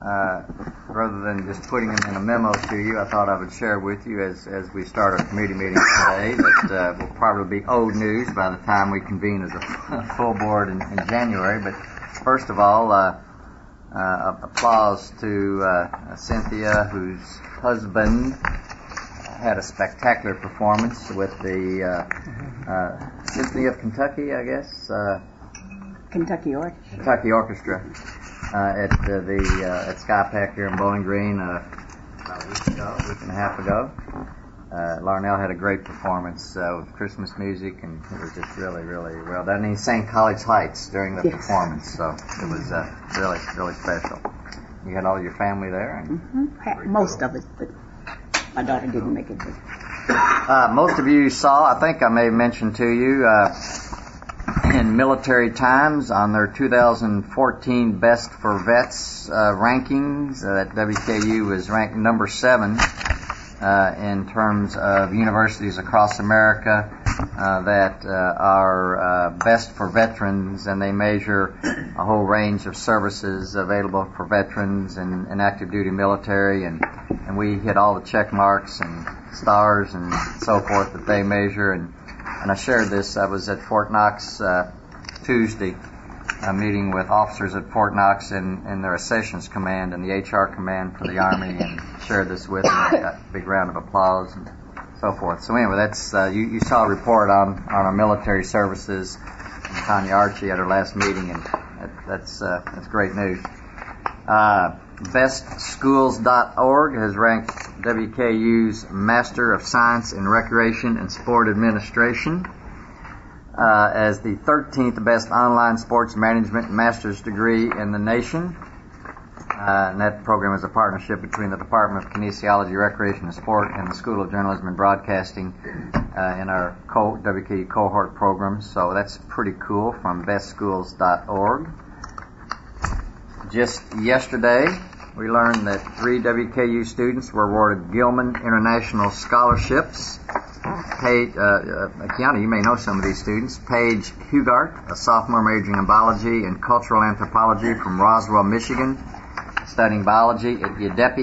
rather than just putting them in a memo to you, I thought I would share with you as we start our committee meeting today that will probably be old news by the time we convene as a full board in January. But first of all, applause to Cynthia, whose husband had a spectacular performance with the Symphony of Kentucky, I guess. Kentucky Orchestra. Kentucky Orchestra at Sky Pack here in Bowling Green about a week and a half ago. Larnell had a great performance with Christmas music, and it was just really, really well done. And he sang College Heights during the performance, so it was really, really special. You had all your family there? And most of it, but my daughter didn't make it. Most of you saw, I think I may have mentioned to you, in Military Times on their 2014 Best for Vets rankings, that WKU was ranked number 7 in terms of universities across America that are best for veterans, and they measure a whole range of services available for veterans and active duty military, and we hit all the check marks and stars and so forth that they measure. And I shared this. I was at Fort Knox Tuesday, meeting with officers at Fort Knox in their Accessions Command and the HR Command for the Army, and shared this with them. I got a big round of applause and so forth. So anyway, that's you saw a report on our military services from Tanya Archie at her last meeting, and that's great news. BestSchools.org has ranked WKU's Master of Science in Recreation and Sport Administration as the 13th best online sports management master's degree in the nation. And that program is a partnership between the Department of Kinesiology, Recreation, and Sport and the School of Journalism and Broadcasting in our WKU cohort programs. So that's pretty cool from BestSchools.org. Just yesterday, we learned that 3 WKU students were awarded Gilman International Scholarships. Kiana, you may know some of these students. Paige Hugart, a sophomore majoring in biology and cultural anthropology from Roswell, Michigan, studying biology at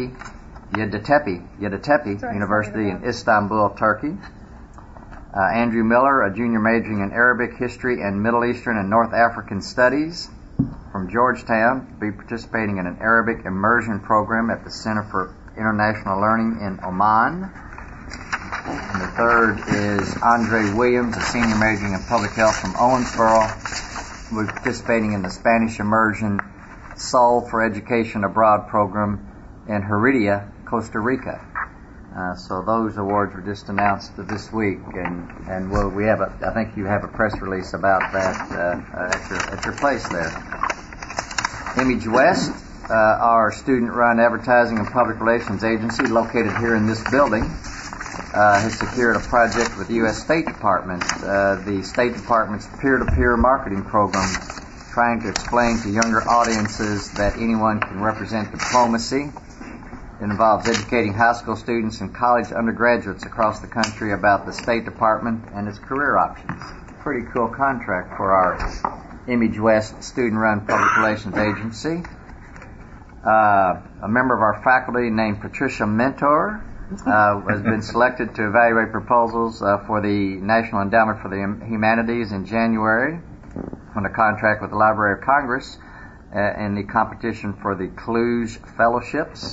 Yeditepe University in Istanbul, Turkey. Andrew Miller, a junior majoring in Arabic, history, and Middle Eastern and North African studies from Georgetown, be participating in an Arabic immersion program at the Center for International Learning in Oman. And the third is Andre Williams, a senior majoring in public health from Owensboro, will be participating in the Spanish immersion Soul for Education Abroad program in Heredia, Costa Rica. So those awards were just announced this week, and we have I think you have a press release about that at your place there. Image West, our student-run advertising and public relations agency located here in this building, has secured a project with the U.S. State Department, the State Department's peer-to-peer marketing program, trying to explain to younger audiences that anyone can represent diplomacy. It involves educating high school students and college undergraduates across the country about the State Department and its career options. Pretty cool contract for our Image West student-run public relations agency. A member of our faculty named Patricia Mentor has been selected to evaluate proposals for the National Endowment for the Humanities in January on a contract with the Library of Congress in the competition for the Kluge Fellowships.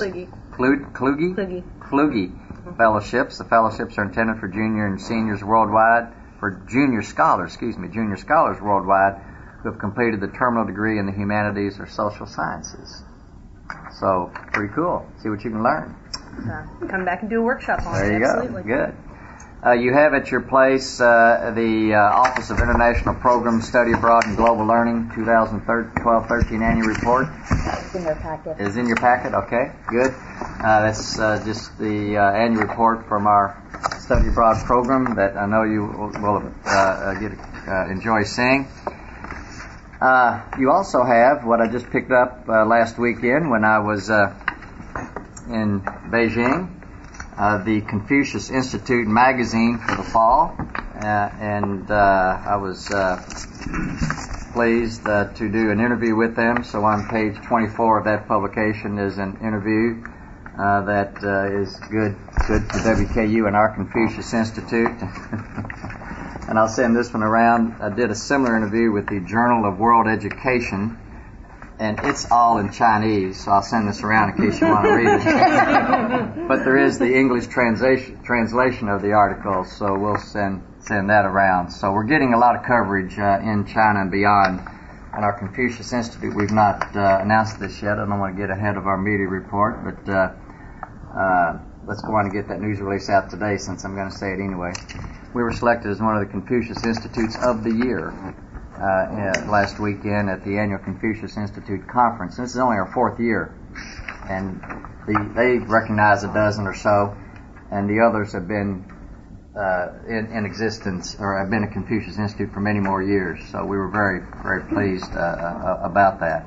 Kluge Fellowships. The fellowships are intended for junior and seniors worldwide, for junior scholars worldwide who have completed the terminal degree in the humanities or social sciences. So, pretty cool. See what you can learn. Come back and do a workshop on it. There you Absolutely. go. Good. You have at your place the Office of International Programs, Study Abroad and Global Learning 2012-13 annual report. It's in your packet. Is in your packet? Okay, good. That's just the annual report from our Study Abroad program that I know you will enjoy seeing. You also have what I just picked up last weekend when I was in Beijing, the Confucius Institute magazine for the fall, and I was pleased to do an interview with them. So on page 24 of that publication is an interview that is good for WKU and our Confucius Institute. And I'll send this one around. I did a similar interview with the Journal of World Education, and it's all in Chinese, so I'll send this around in case you want to read it. But there is the English translation of the article, so we'll send that around. So we're getting a lot of coverage in China and beyond. On our Confucius Institute, we've not announced this yet. I don't want to get ahead of our media report, but let's go on and get that news release out today, since I'm going to say it anyway. We were selected as one of the Confucius Institutes of the Year last weekend at the annual Confucius Institute conference. This is only our 4th year, and they recognize a dozen or so, and the others have been in existence, or have been at Confucius Institute for many more years. So we were very, very pleased about that.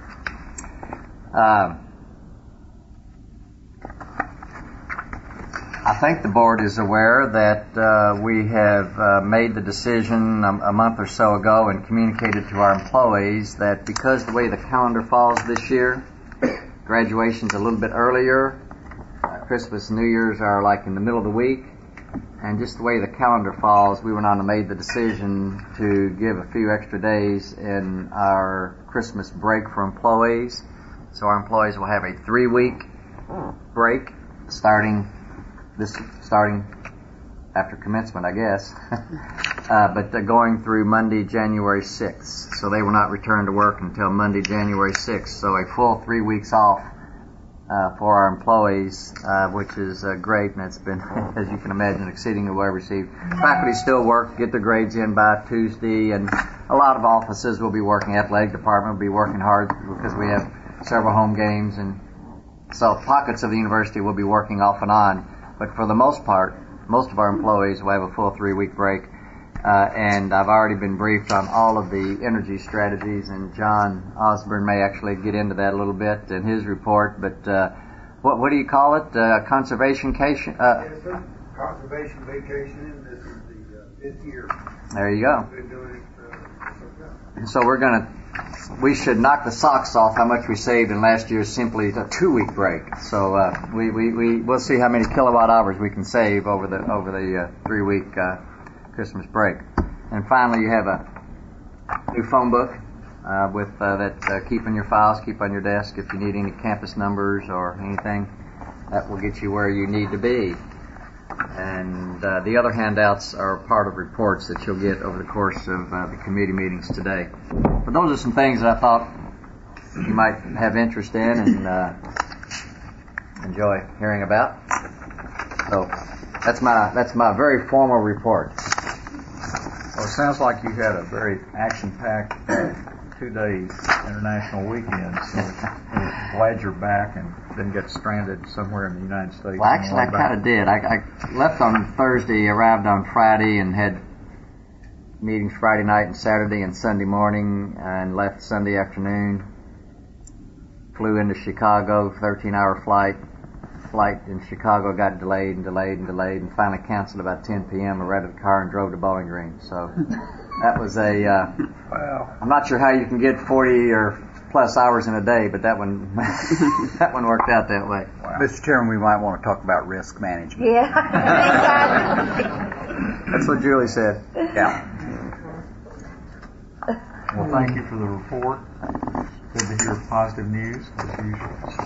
I think the board is aware that we have made the decision a month or so ago and communicated to our employees that because the way the calendar falls this year, graduation's a little bit earlier, Christmas and New Year's are like in the middle of the week, and just the way the calendar falls, we went on and made the decision to give a few extra days in our Christmas break for employees. So our employees will have a 3-week break starting after commencement, I guess, but going through Monday, January 6th. So they will not return to work until Monday, January 6th. So a full 3 weeks off for our employees, which is great, and it's been, as you can imagine, exceedingly well received. Faculty still work, get their grades in by Tuesday, and a lot of offices will be working. Athletic department will be working hard because we have several home games, and so pockets of the university will be working off and on. But for the most part, most of our employees will have a full 3-week break. And I've already been briefed on all of the energy strategies, and John Osborne may actually get into that a little bit in his report. But what do you call it? Conservation vacation? Conservation vacation. This is the 5th year. There you go. We've been doing it for so we should knock the socks off how much we saved in last year's simply a 2-week break. So we'll see how many kilowatt hours we can save over the 3-week Christmas break. And finally, you have a new phone book with that keep in your files, keep on your desk if you need any campus numbers or anything. That will get you where you need to be. And the other handouts are part of reports that you'll get over the course of the committee meetings today. But those are some things that I thought you might have interest in and enjoy hearing about. So that's my very formal report. Well, it sounds like you had a very action-packed 2-day international weekend, so glad you're back and didn't get stranded somewhere in the United States. Well, actually, I kind of did. I left on Thursday, arrived on Friday, and had meetings Friday night and Saturday and Sunday morning, and left Sunday afternoon. Flew into Chicago, 13-hour flight. Flight in Chicago got delayed, and finally canceled about 10 p.m. I rented a car and drove to Bowling Green. So that was wow. I'm not sure how you can get 40 or plus hours in a day, but that one that one worked out that way. Wow. Mr. Chairman, we might want to talk about risk management. Yeah, exactly. That's what Julie said. Yeah. Well, thank you for the report. Good to hear positive news, as usual.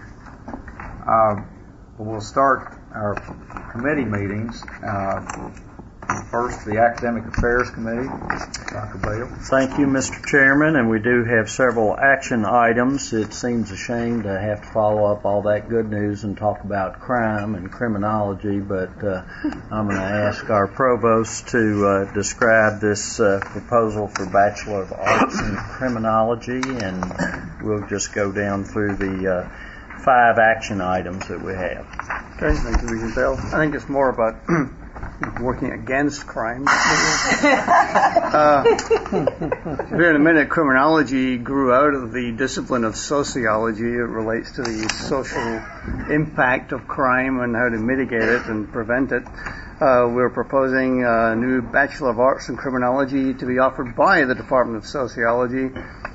We'll start our committee meetings. First, the Academic Affairs Committee. Dr. Bale. Thank you, Mr. Chairman, and we do have several action items. It seems a shame to have to follow up all that good news and talk about crime and criminology, but I'm going to ask our provost to describe this proposal for Bachelor of Arts in Criminology, and we'll just go down through the 5 action items that we have. Okay, thank you, Mr. Bell. I think it's more about working against crime. Here in a minute, criminology grew out of the discipline of sociology. It relates to the social impact of crime and how to mitigate it and prevent it. we're proposing a new Bachelor of Arts in Criminology to be offered by the Department of Sociology.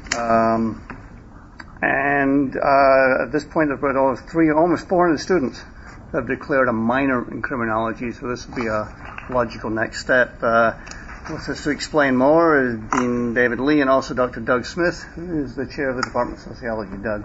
And at this point, there are almost 400 students have declared a minor in criminology, so this will be a logical next step. With us to explain more is Dean David Lee and also Dr. Doug Smith, who is the chair of the Department of Sociology. Doug.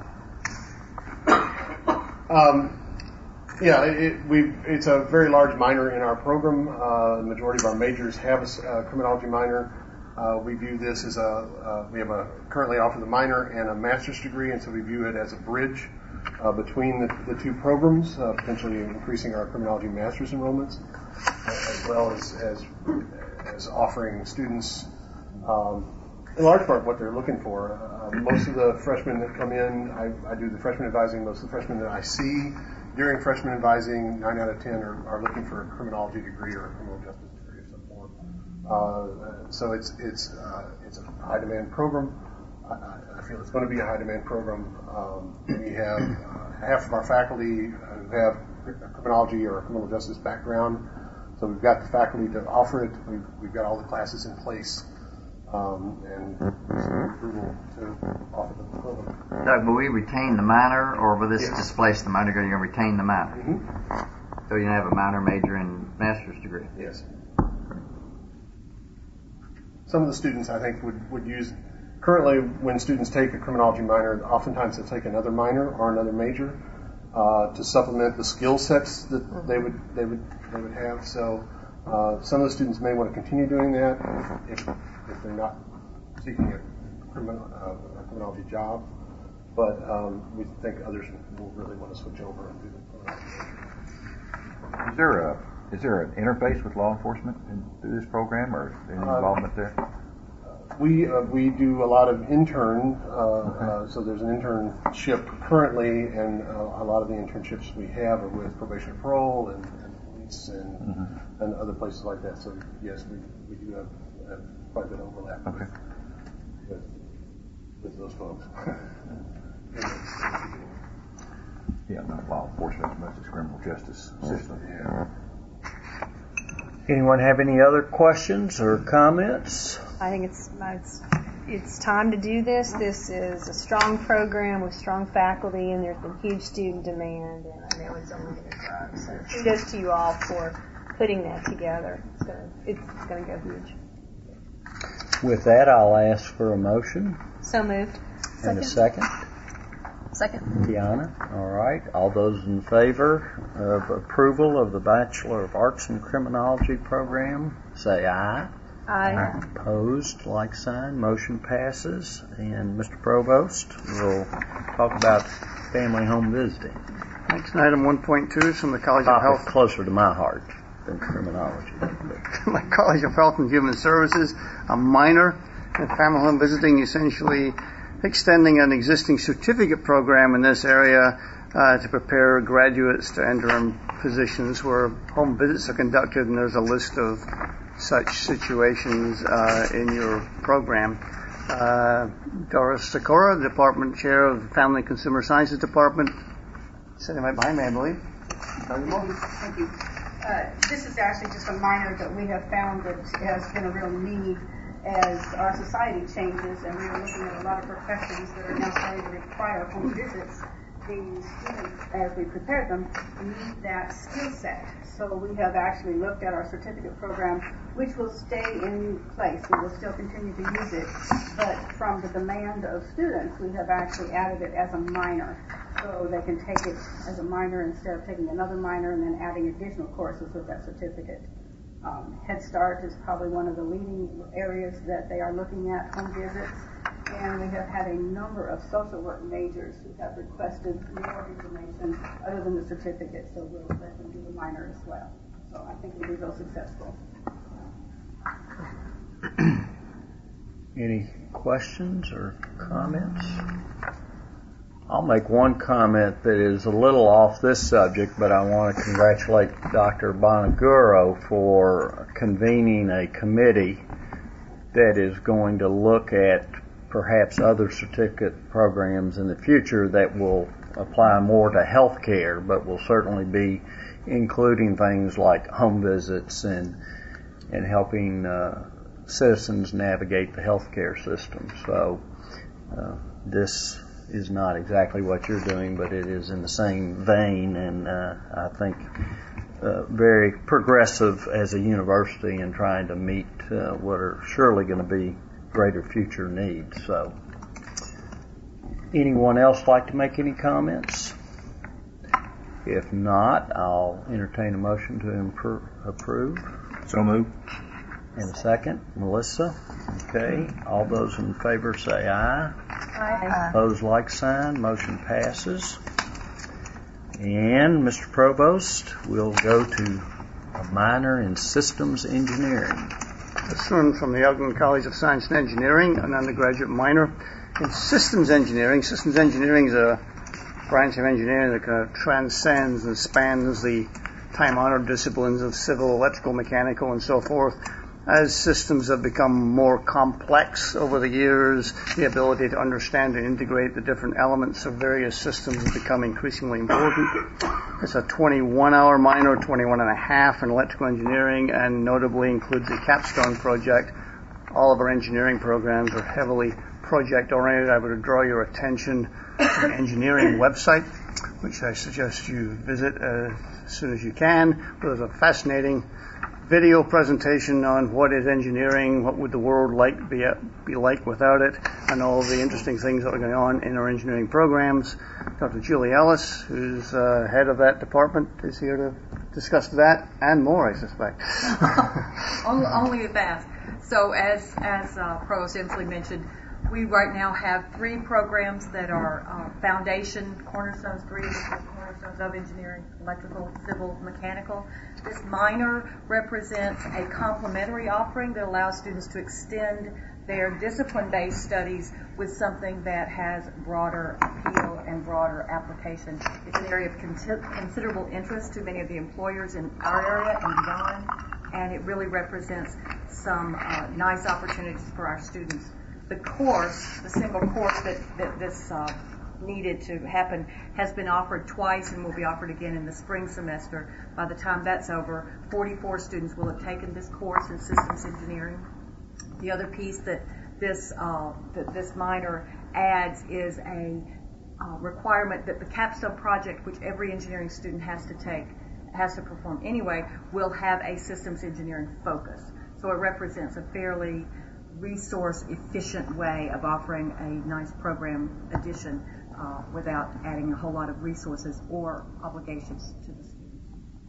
It's a very large minor in our program. The majority of our majors have a criminology minor. We view this as we have currently offer the minor and a master's degree, and so we view it as a bridge between the two programs, potentially increasing our criminology master's enrollments, as well as offering students, in large part, what they're looking for. Most of the freshmen that come in, I do the freshman advising. Most of the freshmen that I see during freshman advising, 9 out of 10 are looking for a criminology degree or a criminal justice degree of some form. So it's a high demand program. I feel it's going to be a high demand program. We have half of our faculty who have a criminology or a criminal justice background. So we've got the faculty to offer it. We've got all the classes in place, and approval to offer the program. Doug, will we retain the minor, or will this displace the minor? You're going to retain the minor. Mm-hmm. So you're going to have a minor, major, and master's degree. Yes. Some of the students, I think, would use. Currently, when students take a criminology minor, oftentimes they'll take another minor or another major to supplement the skill sets that they would have. So some of the students may want to continue doing that if they're not seeking a criminology job. But we think others will really want to switch over and do the criminology. Is there an interface with law enforcement through this program, or any involvement there? We do a lot of intern, so there's an internship currently, and a lot of the internships we have are with probation and parole and police and other places like that. So yes, we do have quite a bit of overlap with those folks. Yeah, not law enforcement as much as criminal justice system. Yeah. Anyone have any other questions or comments? I think it's time to do this. This is a strong program with strong faculty, and there's been huge student demand, and I know it's only going to grow. So kudos to you all for putting that together. It's going to go huge. With that, I'll ask for a motion. So moved. And a second. Second. Tiana. All right. All those in favor of approval of the Bachelor of Arts in Criminology program, say aye. Aye. Opposed, like sign. Motion passes. And Mr. Provost will talk about family home visiting. Next item 1.2 is from the College of Health. Closer to my heart than criminology. My College of Health and Human Services, a minor in family home visiting, essentially extending an existing certificate program in this area to prepare graduates to enter in positions where home visits are conducted, and there's a list of such situations in your program. Doris Sikora, the Department Chair of the Family and Consumer Sciences Department, sitting right behind me, I believe. Thank you. This is actually just a minor that we have found that has been a real need as our society changes, and we are looking at a lot of professions that are now starting to require home visits. The students, as we prepare them, need that skill set. So we have actually looked at our certificate program, which will stay in place. We will still continue to use it, but from the demand of students, we have actually added it as a minor. So they can take it as a minor instead of taking another minor and then adding additional courses with that certificate. Head Start is probably one of the leading areas that they are looking at home visits. And we have had a number of social work majors who have requested more information other than the certificate, so we'll let them do the minor as well. So I think we'll be real successful. Any questions or comments? I'll make one comment that is a little off this subject, but I want to congratulate Dr. Bonaguro for convening a committee that is going to look at perhaps other certificate programs in the future that will apply more to healthcare, but will certainly be including things like home visits and helping citizens navigate the healthcare system. So this is not exactly what you're doing, but it is in the same vein, and I think very progressive as a university in trying to meet what are surely going to be greater future needs. So, anyone else like to make any comments? If not, I'll entertain a motion to approve. So moved. And a second, Melissa. Okay, all those in favor say aye. Aye. Opposed, like sign. Motion passes. And Mr. Provost, we'll go to a minor in systems engineering. This one from the Ogden College of Science and Engineering, an undergraduate minor in systems engineering. Systems engineering is a branch of engineering that kind of transcends and spans the time-honored disciplines of civil, electrical, mechanical, and so forth. As systems have become more complex over the years, the ability to understand and integrate the different elements of various systems has become increasingly important. It's a 21-hour minor, 21 and a half in electrical engineering, and notably includes the capstone project. All of our engineering programs are heavily project-oriented. I would draw your attention to the engineering website, which I suggest you visit as soon as you can. There's a fascinating video presentation on what is engineering, what would the world be like without it, and all the interesting things that are going on in our engineering programs. Dr. Julie Ellis, who's head of that department, is here to discuss that and more, I suspect. Only that. So as Provost Inslee mentioned, we right now have 3 programs that are foundation cornerstones, 3 cornerstones of engineering: electrical, civil, mechanical. This minor represents a complementary offering that allows students to extend their discipline-based studies with something that has broader appeal and broader application. It's an area of considerable interest to many of the employers in our area and beyond, and it really represents some nice opportunities for our students. The course, the single course that this needed to happen, has been offered twice and will be offered again in the spring semester. By the time that's over, 44 students will have taken this course in systems engineering. The other piece that this minor adds is a requirement that the capstone project, which every engineering student has to perform anyway, will have a systems engineering focus. So it represents a fairly resource-efficient way of offering a nice program addition without adding a whole lot of resources or obligations to the students.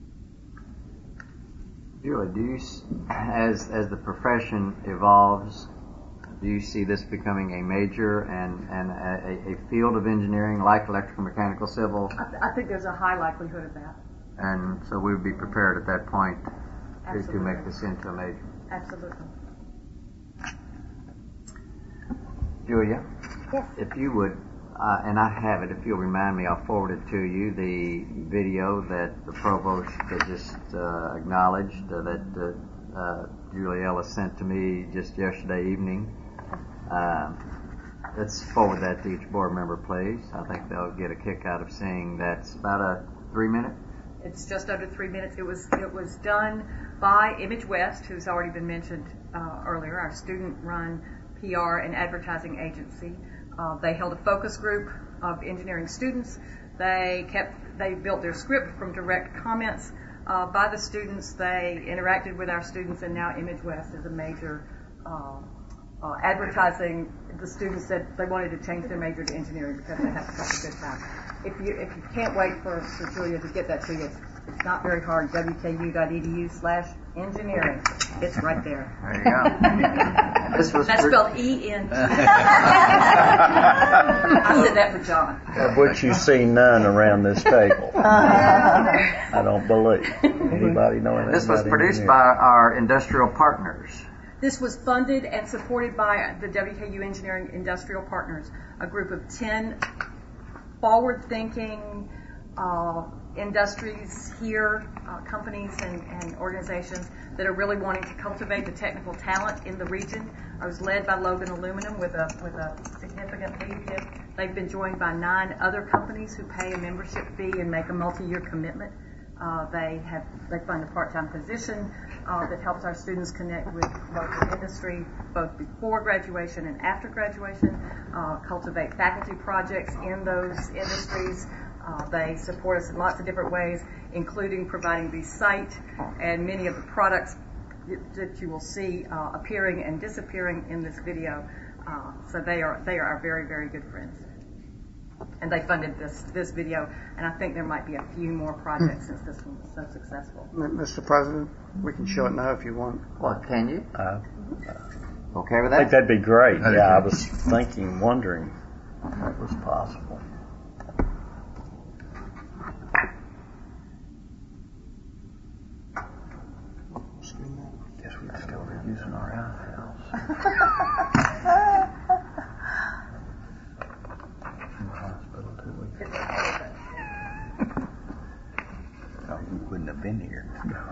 Julie, do you, as the profession evolves, do you see this becoming a major and a field of engineering like electrical, mechanical, civil? I think there's a high likelihood of that. And so we would be prepared at that point to make this into a major. Absolutely. Julia? Yes. If you would, and I have it, if you'll remind me, I'll forward it to you, the video that the provost had just acknowledged that Julie Ellis sent to me just yesterday evening. Let's forward that to each board member, please. I think they'll get a kick out of seeing that's about a 3-minute. It's just under 3 minutes. It was done by Image West, who's already been mentioned earlier, our student-run PR and advertising agency. They held a focus group of engineering students. They built their script from direct comments by the students. They interacted with our students, and now Image West is a major advertising. The students said they wanted to change their major to engineering because they had such a good time. If you can't wait for Julia to get that to you, it's not very hard. WKU.edu/engineering. It's right there. There you go. That's spelled E-N. I said that for John. Of which you see none around this table. I don't believe. Anybody knowing that? This was produced by our industrial partners. This was funded and supported by the WKU Engineering Industrial Partners, a group of 10 forward-thinking, industries here, companies and organizations that are really wanting to cultivate the technical talent in the region. I was led by Logan Aluminum with a significant lead gift. They've been joined by 9 other companies who pay a membership fee and make a multi-year commitment. They fund a part-time position that helps our students connect with local industry both before graduation and after graduation, cultivate faculty projects in those industries. They support us in lots of different ways, including providing the site and many of the products that you will see appearing and disappearing in this video. So they are our very, very good friends. And they funded this video, and I think there might be a few more projects since this one was so successful. Mr. President, we can show it now if you want. Well, can you? Okay with I think that? that'd be great. Yeah, I was wondering if that was possible. Guess we're still using our outhouse. You wouldn't have been here.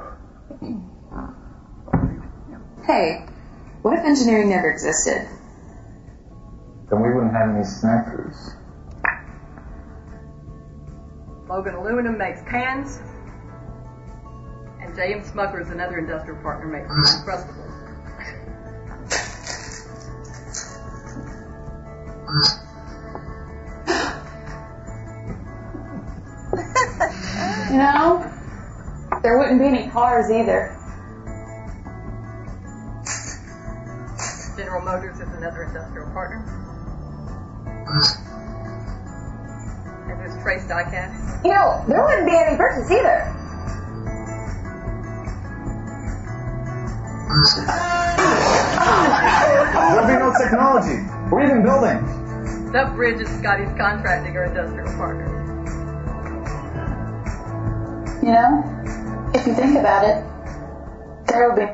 Hey, what if engineering never existed? Then we wouldn't have any snackers. Logan Aluminum makes cans, and J.M. Smuckers, another industrial partner, makes Uncrustables. You know, there wouldn't be any cars either. General Motors is another industrial partner. And there's Trace Diecast. You know, there wouldn't be any bridges either. There'll be no technology or even buildings. That bridge is Scotty's Contracting or industrial partner. You know, if you think about it, there will be.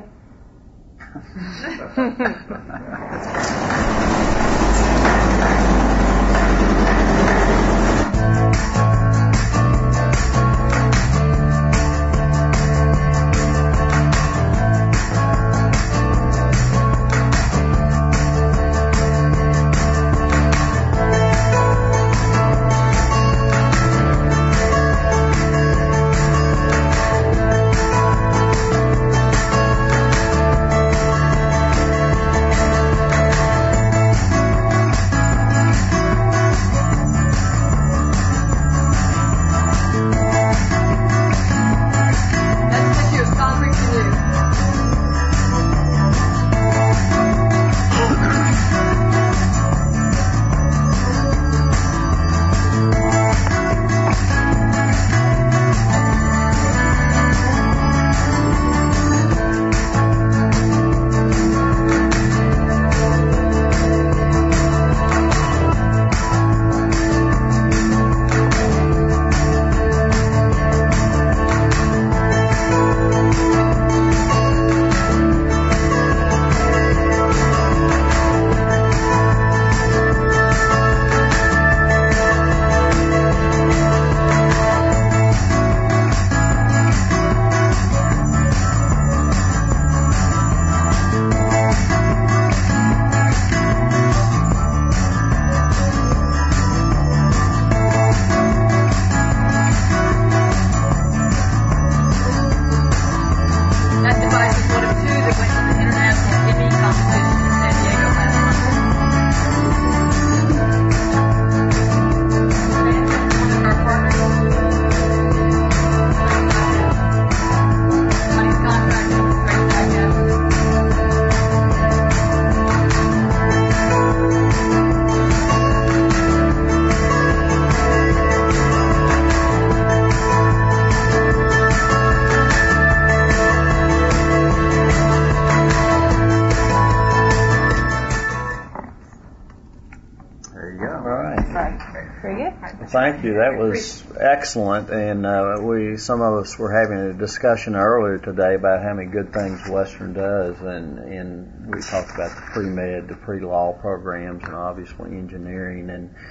Thank you. That was excellent. And some of us were having a discussion earlier today about how many good things Western does, and we talked about the pre-med, the pre-law programs, and obviously engineering. And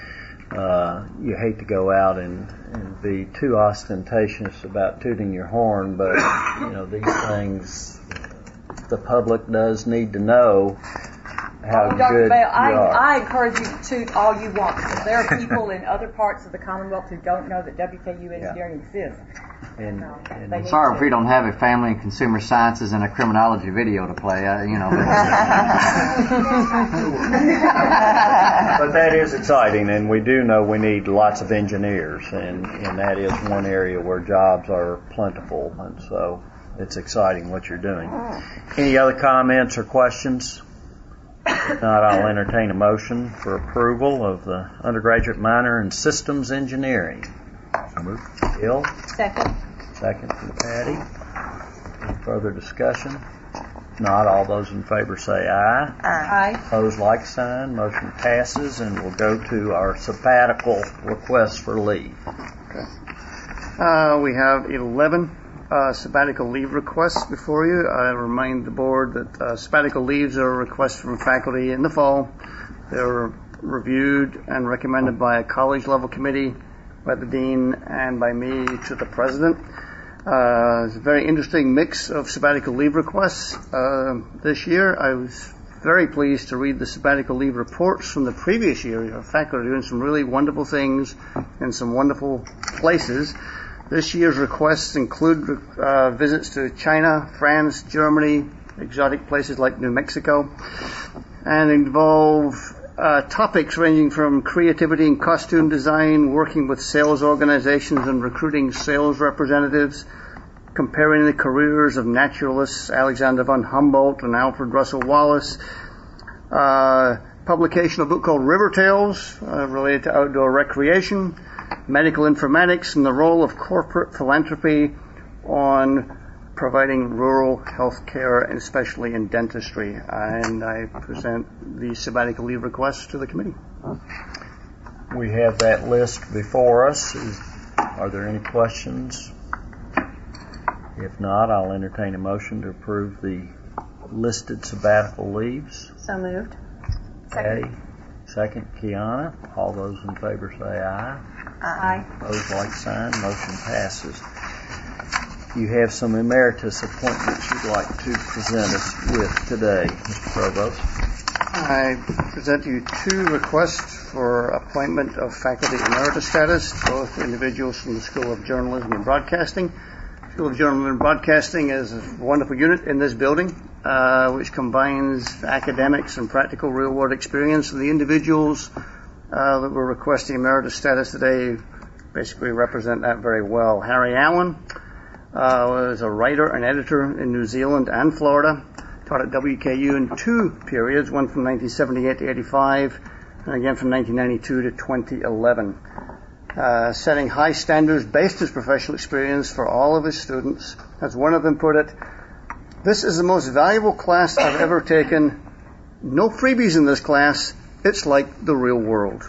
you hate to go out and be too ostentatious about tooting your horn, but these things the public does need to know how Dr. good Bell, you are. I encourage you to toot all you want, because there are people in other parts of the Commonwealth who don't know that WKU Engineering exists. And sorry if we don't have a family and consumer sciences and a criminology video to play. But that is exciting, and we do know we need lots of engineers, and that is one area where jobs are plentiful, and so it's exciting what you're doing. Any other comments or questions? If not, I'll entertain a motion for approval of the undergraduate minor in systems engineering. Bill? Second. Second from Patty. Any further discussion? If not, all those in favor say aye. Aye. Opposed, like sign. Motion passes, and we'll go to our sabbatical requests for leave. Okay. We have 11 sabbatical leave requests before you. I remind the board that sabbatical leaves are requests from faculty in the fall. They're reviewed and recommended by a college-level committee, by the dean, and by me to the president. It's a very interesting mix of sabbatical leave requests this year. I was very pleased to read the sabbatical leave reports from the previous year. Our faculty are doing some really wonderful things in some wonderful places. This year's requests include visits to China, France, Germany, exotic places like New Mexico, and involve topics ranging from creativity and costume design, working with sales organizations and recruiting sales representatives, comparing the careers of naturalists Alexander von Humboldt and Alfred Russel Wallace, publication of a book called River Tales related to outdoor recreation, medical informatics, and the role of corporate philanthropy on providing rural health care, and especially in dentistry. And I present the sabbatical leave requests to the committee. We have that list before us. Are there any questions? If not, I'll entertain a motion to approve the listed sabbatical leaves. So moved. Patty. Second, Kiana. All those in favor say aye. Aye. Opposed, like sign. Motion passes. You have some emeritus appointments you'd like to present us with today, Mr. Provost. I present to you 2 requests for appointment of faculty emeritus status, both individuals from the School of Journalism and Broadcasting. The School of Journalism and Broadcasting is a wonderful unit in this building, which combines academics and practical real-world experience. And the individuals that we're requesting emeritus status today basically represent that very well. Harry Allen was a writer and editor in New Zealand and Florida, taught at WKU in 2 periods, one from 1978 to 85, and again from 1992 to 2011. Setting high standards based his professional experience for all of his students. As one of them put it, "This is the most valuable class I've ever taken. No freebies in this class. It's like the real world."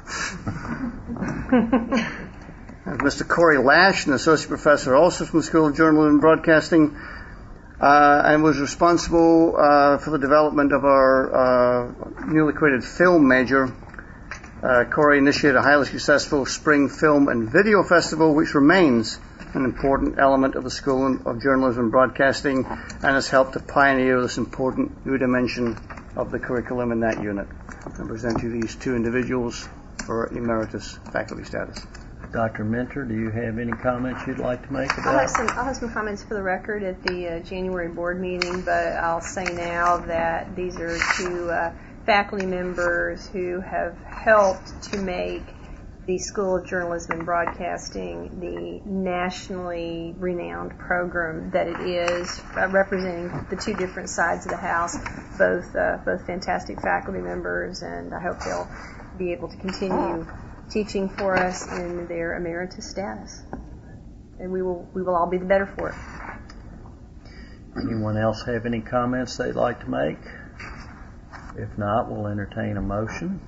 Mr. Corey Lash, an associate professor also from the School of Journalism and Broadcasting, and was responsible for the development of our newly created film major. Corey initiated a highly successful spring film and video festival, which remains an important element of the School of Journalism and Broadcasting, and has helped to pioneer this important new dimension of the curriculum in that unit. I present you these 2 individuals for emeritus faculty status. Dr. Minter, do you have any comments you'd like to make I'll about have some comments for the record at the January board meeting, but I'll say now that these are 2 faculty members who have helped to make the School of Journalism and Broadcasting the nationally renowned program that it is, representing the 2 different sides of the house, both fantastic faculty members, and I hope they'll be able to continue teaching for us in their emeritus status, and we will all be the better for it. Anyone else have any comments they'd like to make? If not, we'll entertain a motion.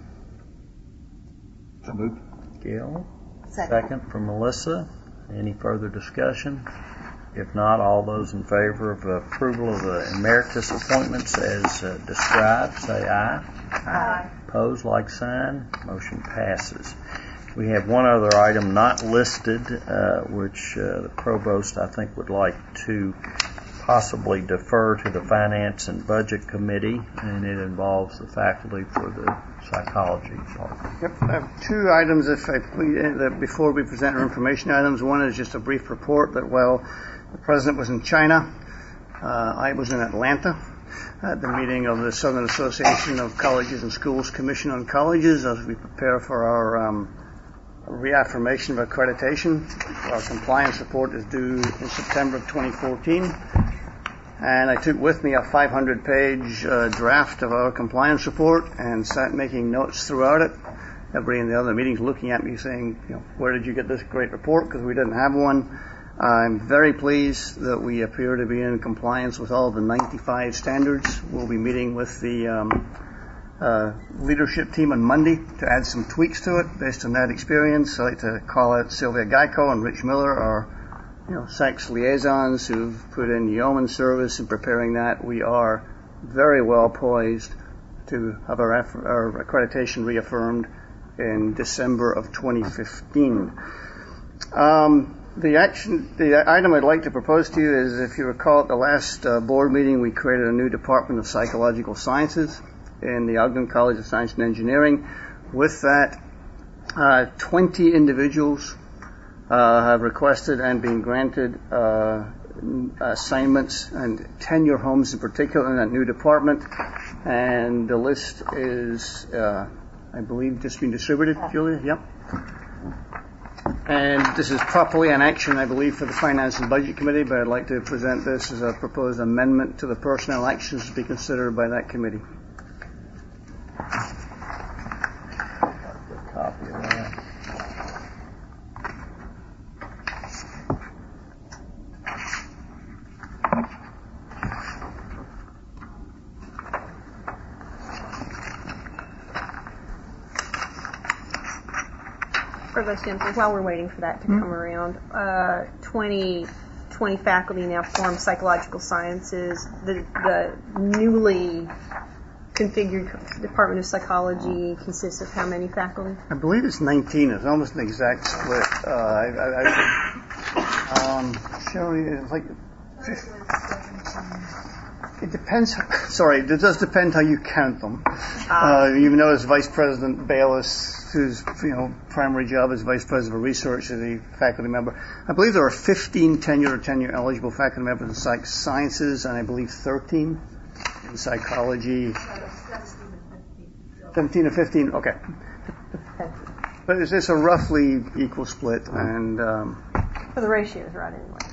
So moved. Gil. Second from Melissa. Any further discussion? If not, all those in favor of approval of the emeritus appointments as described, say aye. Aye. Opposed, like sign. Motion passes. We have one other item not listed, which the provost, I think, would like to possibly defer to the Finance and Budget Committee, and it involves the faculty for the psychology department. Yep, I have two items, if I please, before we present our information items. One is just a brief report that while the President was in China, I was in Atlanta at the meeting of the Southern Association of Colleges and Schools Commission on Colleges as we prepare for our reaffirmation of accreditation. Our compliance report is due in September of 2014. And I took with me a 500-page draft of our compliance report and sat making notes throughout it. Everybody in the other meetings looking at me saying, where did you get this great report? Because we didn't have one. I'm very pleased that we appear to be in compliance with all the 95 standards. We'll be meeting with the leadership team on Monday to add some tweaks to it based on that experience. I'd like to call out Sylvia Geico and Rich Miller, our SACS liaisons who've put in yeoman service in preparing that. We are very well poised to have our accreditation reaffirmed in December of 2015. The item I'd like to propose to you is, if you recall, at the last board meeting, we created a new Department of Psychological Sciences in the Ogden College of Science and Engineering. With that, 20 individuals have requested and been granted assignments and tenure homes in particular in that new department. And the list is, I believe, just being distributed, Julia? Yep. And this is properly an action, I believe, for the Finance and Budget Committee, but I'd like to present this as a proposed amendment to the personnel actions to be considered by that committee. Copy of that. Provost Emsley, while we're waiting for that to come around, 20 faculty now form psychological sciences. The newly configured Department of Psychology consists of how many faculty? I believe it's 19. It's almost an exact split. Shelley, it's like... It depends. Sorry, it does depend how you count them. You've noticed Vice President Bayless, whose primary job is Vice President of Research, is a faculty member. I believe there are 15 tenure or tenure eligible faculty members in psych sciences, and I believe 13 in psychology. 17 or 15. Okay, but it's a roughly equal split, and so the ratio is right anyway.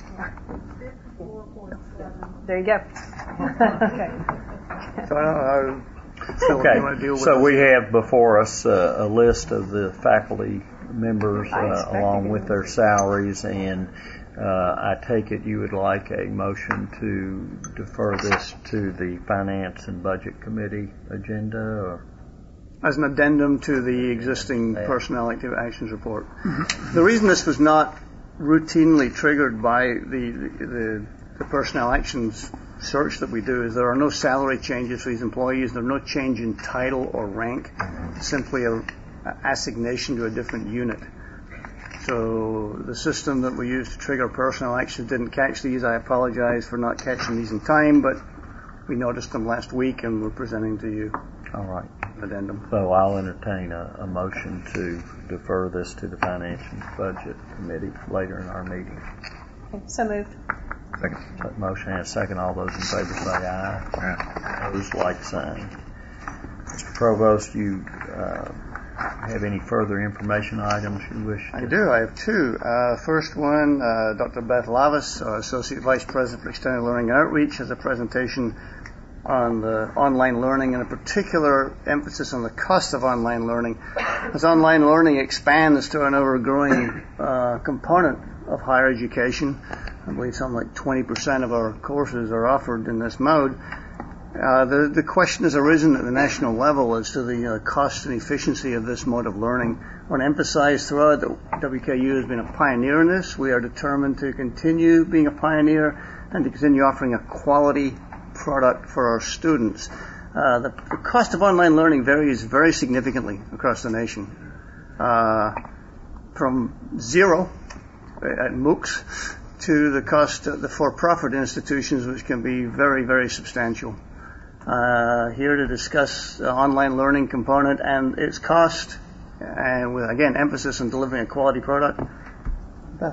There you go. Okay. So I don't know. Okay, so we have before us a list of the faculty members along with their salaries, and I take it you would like a motion to defer this to the Finance and Budget Committee agenda, or? As an addendum to the existing personnel active actions report. The reason this was not routinely triggered by the personnel actions search that we do is there are no salary changes for these employees. There's no change in title or rank, simply a assignation to a different unit. So the system that we use to trigger personnel actions didn't catch these. I apologize for not catching these in time, but we noticed them last week and we're presenting to you. All right. Addendum. So I'll entertain a motion to defer this to the Finance and Budget Committee later in our meeting. Okay, so moved. Second. Motion and a second. All those in favor say aye. Aye. Opposed, like sign. Mr. Provost, you have any further information items you wish to? I do. I have two. First one, Dr. Beth Lavis, Associate Vice President for Extended Learning and Outreach, has a presentation on the online learning and a particular emphasis on the cost of online learning. As online learning expands to an ever-growing component of higher education, I believe something like 20% of our courses are offered in this mode. The question has arisen at the national level as to the cost and efficiency of this mode of learning. I want to emphasize throughout that WKU has been a pioneer in this. We are determined to continue being a pioneer and to continue offering a quality product for our students. The cost of online learning varies very significantly across the nation. from zero at MOOCs to the cost of the for-profit institutions, which can be very, very substantial. Here to discuss the online learning component and its cost, and with, again, emphasis on delivering a quality product. Beth.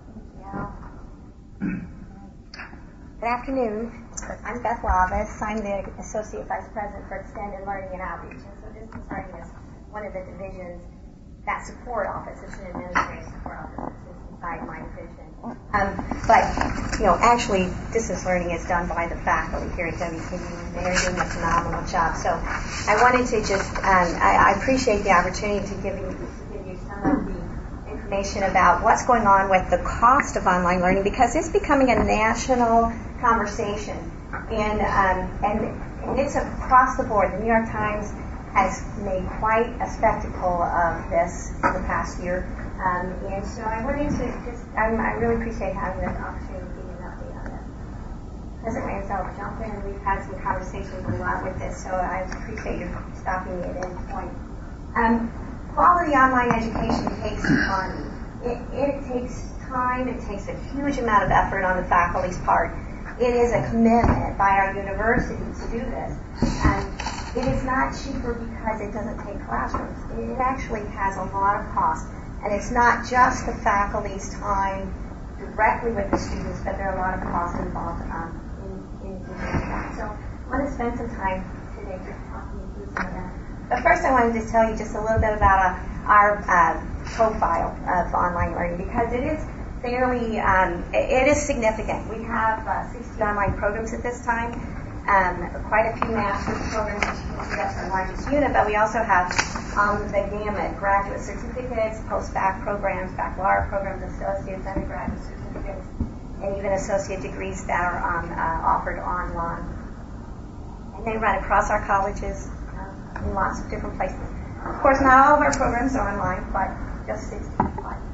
Good afternoon. I'm Beth Lavis. I'm the Associate Vice President for Extended Learning and Outreach. And so Distance Learning is one of the divisions that support offices and administrative support offices inside my division. But actually, distance learning is done by the faculty here at WKU, and they're doing a phenomenal job. So I wanted to just, I appreciate the opportunity to give you some of the information about what's going on with the cost of online learning, because it's becoming a national conversation, and it's across the board. The New York Times has made quite a spectacle of this in the past year. And so I wanted to just, I really appreciate having this opportunity to give you an update on this. President Mansell, jump in. We've had some conversations a lot with this, so I appreciate you stopping me at any point. Quality online education takes time. It takes time. It takes a huge amount of effort on the faculty's part. It is a commitment by our university to do this. And it is not cheaper because it doesn't take classrooms. It actually has a lot of cost. And it's not just the faculty's time directly with the students, but there are a lot of costs involved in doing that. So I want to spend some time today just talking you through some of that. But first I wanted to tell you just a little bit about our profile of online learning, because it is fairly, it is significant. We have 60 online programs at this time. Quite a few master's programs, as you can see, that's our largest unit, but we also have the gamut, graduate certificates, post-bac programs, baccalaureate programs, associates, undergraduate certificates, and even associate degrees that are offered online. And they run across our colleges in lots of different places. Of course, not all of our programs are online, but just 65.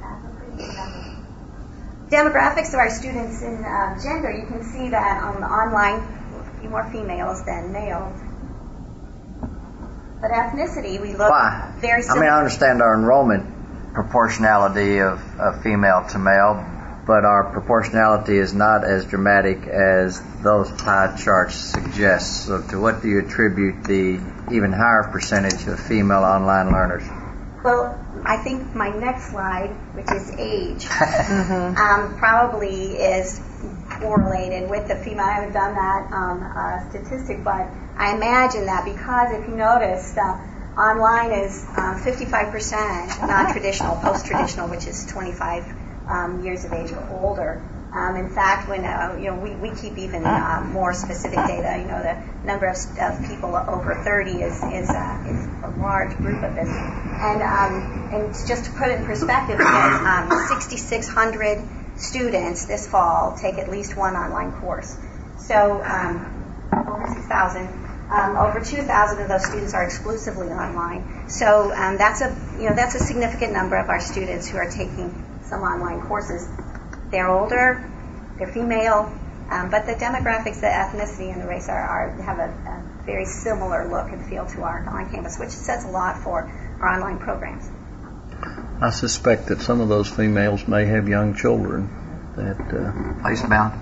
Demographics of our students in gender, you can see that online, more females than males. But ethnicity, we look very similar. I understand our enrollment proportionality of female to male, but our proportionality is not as dramatic as those pie charts suggest. So to what do you attribute the even higher percentage of female online learners? Well, I think my next slide, which is age, probably is correlated with the female. I haven't done that statistic, but I imagine that because if you notice, online is 55% non-traditional, post-traditional, which is 25 years of age or older. In fact, when we keep even more specific data, the number of people over 30 is a large group of this. And just to put it in perspective, 6,600 students this fall take at least one online course. So over 6,000, over 2,000 of those students are exclusively online. So that's a significant number of our students who are taking some online courses. They're older, they're female, but the demographics, the ethnicity, and the race have a very similar look and feel to our on-campus, which says a lot for our online programs. I suspect that some of those females may have young children that placebound.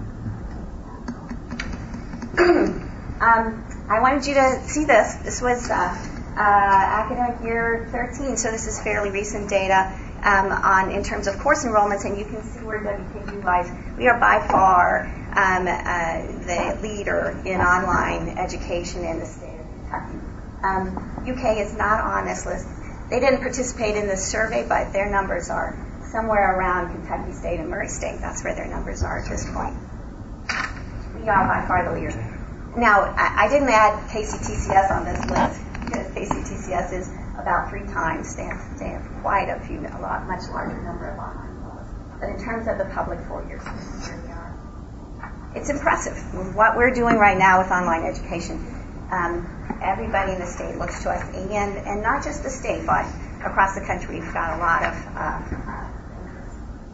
I wanted you to see this. This was academic year 13, so this is fairly recent data in terms of course enrollments, and you can see where WKU lies. We are by far the leader in online education in the state of Kentucky. UK is not on this list. They didn't participate in this survey, but their numbers are somewhere around Kentucky State and Murray State. That's where their numbers are at this point. We are by far the leaders. Now, I didn't add KCTCS on this list because KCTCS is about 3 times. They have quite a much larger number of online enrollments. But in terms of the public 4 years, here we are. It's impressive what we're doing right now with online education. Everybody in the state looks to us, and not just the state, but across the country, we've got a lot of interest.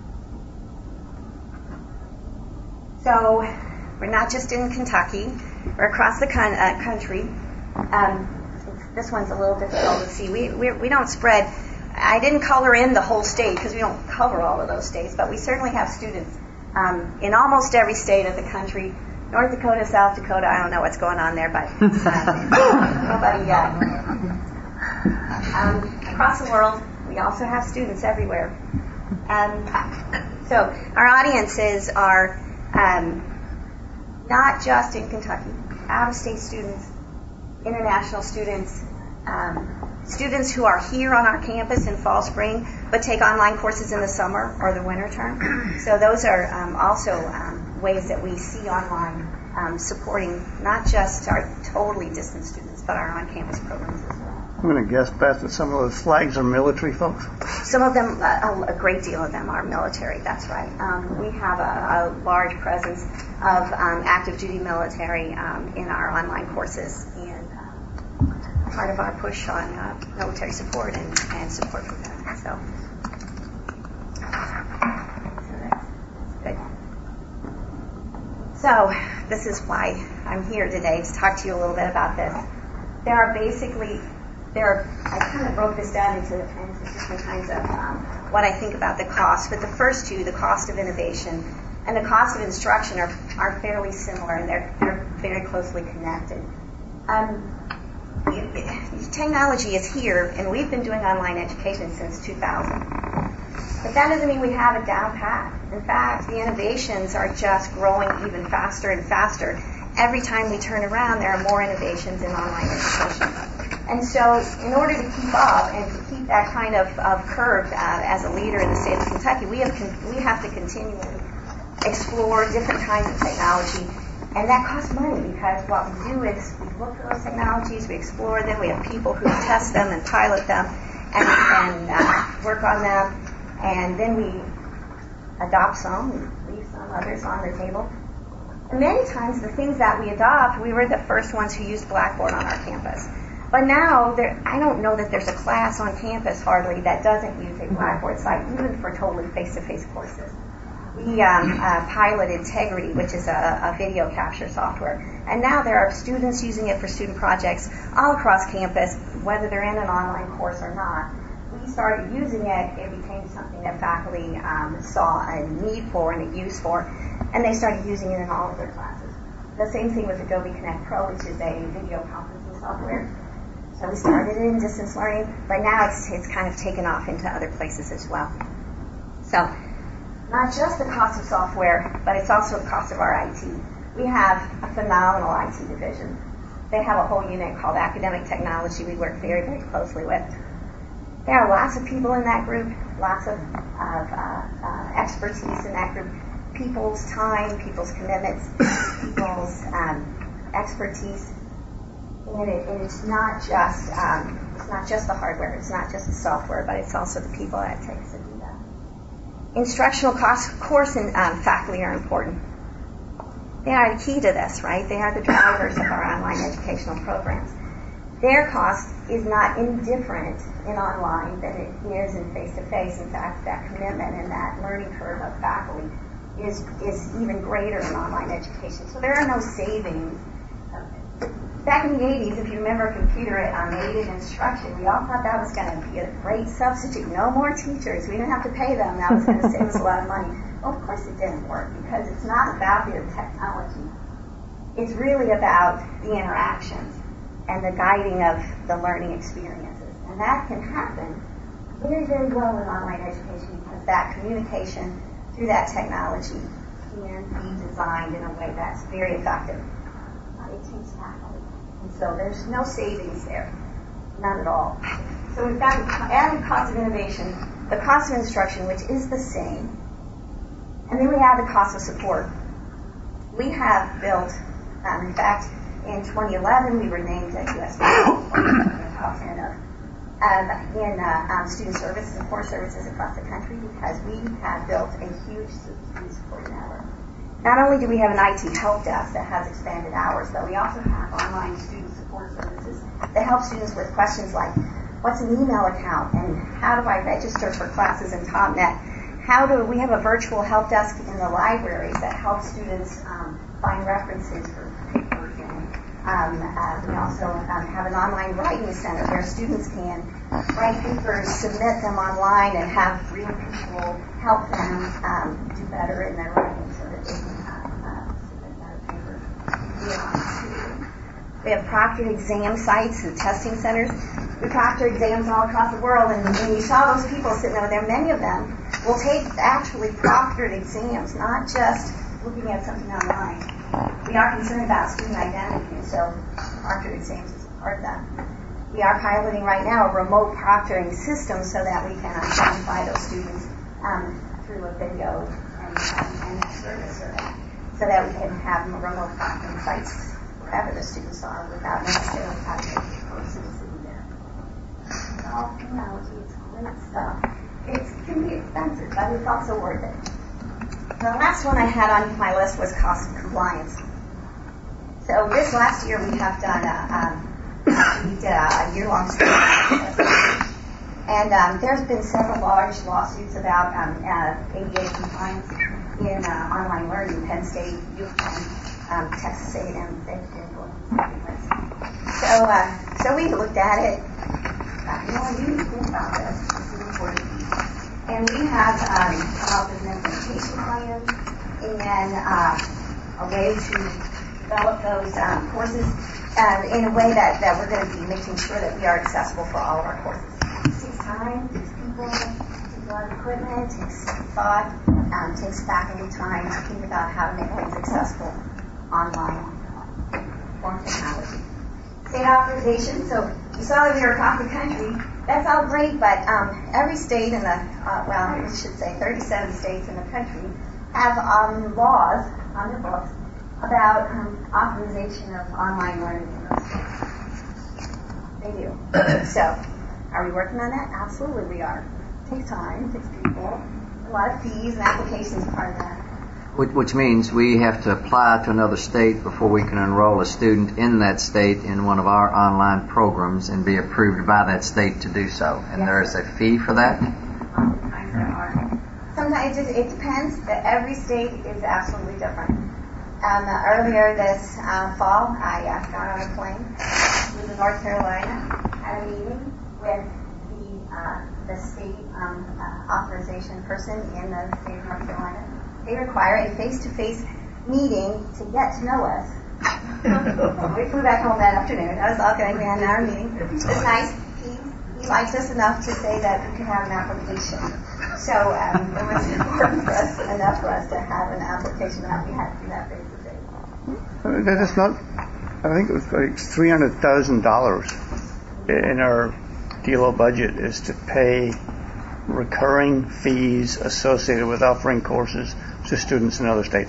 So we're not just in Kentucky; we're across the country. This one's a little difficult to see. We don't spread I didn't color in the whole state because we don't cover all of those states, but we certainly have students in almost every state of the country. North Dakota, South Dakota, I don't know what's going on there, but nobody yet. Across the world, we also have students everywhere. So our audiences are not just in Kentucky, out-of-state students, international students, students who are here on our campus in fall, spring, but take online courses in the summer or the winter term. So those are also ways that we see online supporting not just our totally distant students, but our on-campus programs as well. I'm going to guess, Beth, that some of those flags are military folks. Some of them, a great deal of them, are military. That's right. We have a large presence of active duty military in our online courses, and part of our push on military support and support for them. So that's good. So this is why I'm here today, to talk to you a little bit about this. I kind of broke this down into different kinds of what I think about the cost. But the first two, the cost of innovation and the cost of instruction, are fairly similar, and they're very closely connected. Technology is here, and we've been doing online education since 2000. But that doesn't mean we have it down pat. In fact, the innovations are just growing even faster and faster. Every time we turn around, there are more innovations in online education. And so in order to keep up and to keep that kind of curve as a leader in the state of Kentucky, we have to continually explore different kinds of technology. And that costs money, because what we do is we look for those technologies, we explore them, we have people who test them and pilot them and work on them, and then we adopt some, we leave some others on the table. And many times the things that we adopt, we were the first ones who used Blackboard on our campus. But now, I don't know that there's a class on campus hardly that doesn't use a Blackboard site, even for totally face-to-face courses. We piloted Tegrity, which is a video capture software. And now there are students using it for student projects all across campus, whether they're in an online course or not. We started using it, it became something that faculty saw a need for and a use for, and they started using it in all of their classes. The same thing with Adobe Connect Pro, which is a video conferencing software. So we started in distance learning, but now it's kind of taken off into other places as well. So not just the cost of software, but it's also the cost of our IT. We have a phenomenal IT division. They have a whole unit called Academic Technology we work very, very closely with. There are lots of people in that group, lots of expertise in that group. People's time, people's commitments, people's expertise. And it's not just the hardware, it's not just the software, but it's also the people that it takes to do that. Instructional course and faculty are important. They are the key to this, right? They are the drivers of our online educational programs. Their cost is not indifferent in online than it is in face-to-face. In fact, that commitment and that learning curve of faculty is even greater in online education. So there are no savings. Back in the 80s, if you remember computer-aided instruction, we all thought that was going to be a great substitute. No more teachers. We didn't have to pay them. That was going to save us a lot of money. Well, of course it didn't work, because it's not about the technology. It's really about the interactions and the guiding of the learning experiences. And that can happen very, very well in online education, because that communication through that technology can be designed in a way that's very effective. It takes faculty. And so there's no savings there. None at all. So we've got added cost of innovation, the cost of instruction, which is the same. And then we have the cost of support. We have built, in fact, in 2011, we were named a U.S. top 10 in student services and core services across the country, because we have built a huge student support network. Not only do we have an IT help desk that has expanded hours, but we also have online student support services that help students with questions like, what's an email account, and how do I register for classes in TopNet? We have a virtual help desk in the libraries that help students find references for papers and We also have an online writing center where students can write papers, submit them online, and have real people help them do better in their writing so that they can submit better papers. We have proctored exam sites and testing centers. We proctor exams all across the world, and when you saw those people sitting over there, many of them will take actually proctored exams, not just looking at something online. We are concerned about student identity, and so proctored exams is a part of that. We are piloting right now a remote proctoring system so that we can identify those students through a video and service so that we can have remote proctoring sites wherever the students are without necessarily having a person sitting there. It's all technology, it's great stuff. It can be expensive, but it's also worth it. The last one I had on my list was cost of compliance. So this last year we have done we did a year-long study, and there's been several large lawsuits about ADA compliance in online learning. Penn State, U of Penn, Texas A&M, they've been going so we looked at it. You need to think about this. This is important. And we have come up with an implementation plan and a way to develop those courses in a way that we're going to be making sure that we are accessible for all of our courses. It takes time, it takes people, it takes a lot of equipment, it takes thought, it takes faculty time to think about how to make things accessible online form technology. State authorization, so you saw that we were across the country. That's all great, but every state in the, I should say 37 states in the country have laws on their books about authorization of online learning in those states. They do. So, are we working on that? Absolutely we are. It takes time, it takes people, a lot of fees and applications are part of that. Which means we have to apply to another state before we can enroll a student in that state in one of our online programs and be approved by that state to do so. And yes. There is a fee for that? Oftentimes there are. Sometimes it depends. Every state is absolutely different. Earlier this fall, I got on a plane, flew to North Carolina, had a meeting with the state authorization person in the state of North Carolina. They require a face-to-face meeting to get to know us. We flew back home that afternoon. I was all going to be on our meeting. It was nice. He liked us enough to say that we could have an application. So it was important for us enough for us to have an application that we had to do that face-to-face. That's not, I think it was like $300,000 in our DLO budget is to pay recurring fees associated with offering courses to students in other states.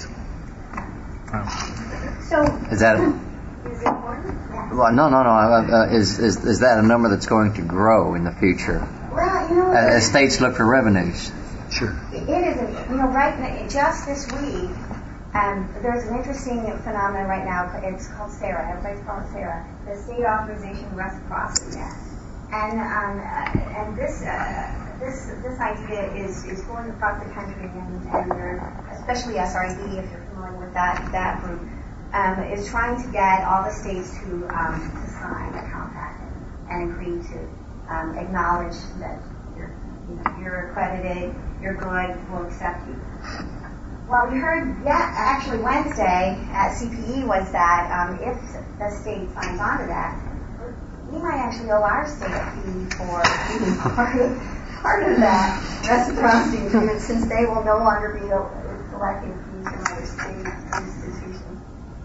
So is that is it important? Yeah. Well, no. Is that a number that's going to grow in the future? Well, as states look for revenues. Sure. It isn't. Right now, just this week, there's an interesting phenomenon right now. It's called SARA. Everybody's called it SARA, the State Authorization Reciprocity Act, and this idea is going across the country, and especially SREB, if you're familiar with that group, is trying to get all the states to sign a compact and agree to acknowledge that you're accredited, you're good, we'll accept you. What we heard, actually Wednesday at CPE was that if the state signs on to that, we might actually owe our state a fee for being part of that reciprocity agreement, since they will no longer be collecting fees from other state institutions.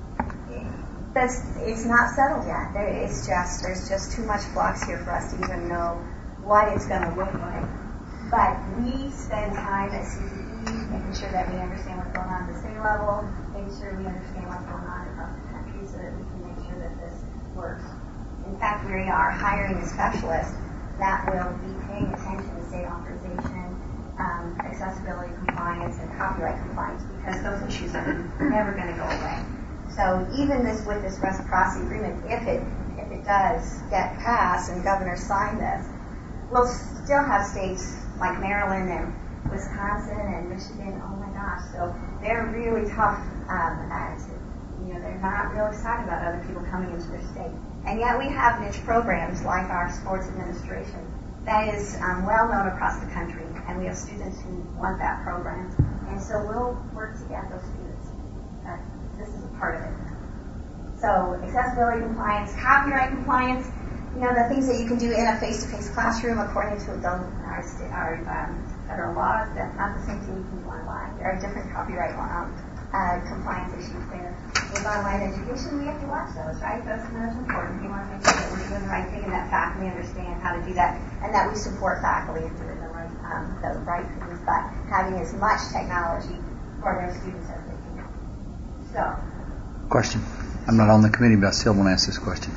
It's not settled yet. There's just too much flux here for us to even know what it's going to look like. But we spend time at CPE making sure that we understand what's going on at the state level, making sure we understand what's going on across the country so that we can make sure that this works. In fact, we are hiring a specialist that will be paying attention to state authorization, accessibility compliance, and copyright compliance, because those issues are never going to go away. So even with this reciprocity agreement, if it does get passed and governors sign this, we'll still have states like Maryland and Wisconsin and Michigan. Oh my gosh! So they're really tough at You know, they're not real excited about other people coming into their state. And yet we have niche programs like our sports administration that is well known across the country, and we have students who want that program. And so we'll work to get those students. This is a part of it. So accessibility compliance, copyright compliance, you know, the things that you can do in a face-to-face classroom according to our federal laws, that's not the same thing you can do online. There are different copyright compliance issues there. With online education, we have to watch those, right? Those are most important. We want to make sure that we're doing the right thing and that faculty understand how to do that, and that we support faculty in doing the right things, but having as much technology for their students as they can. So. Question. I'm not on the committee, but I still want to ask this question.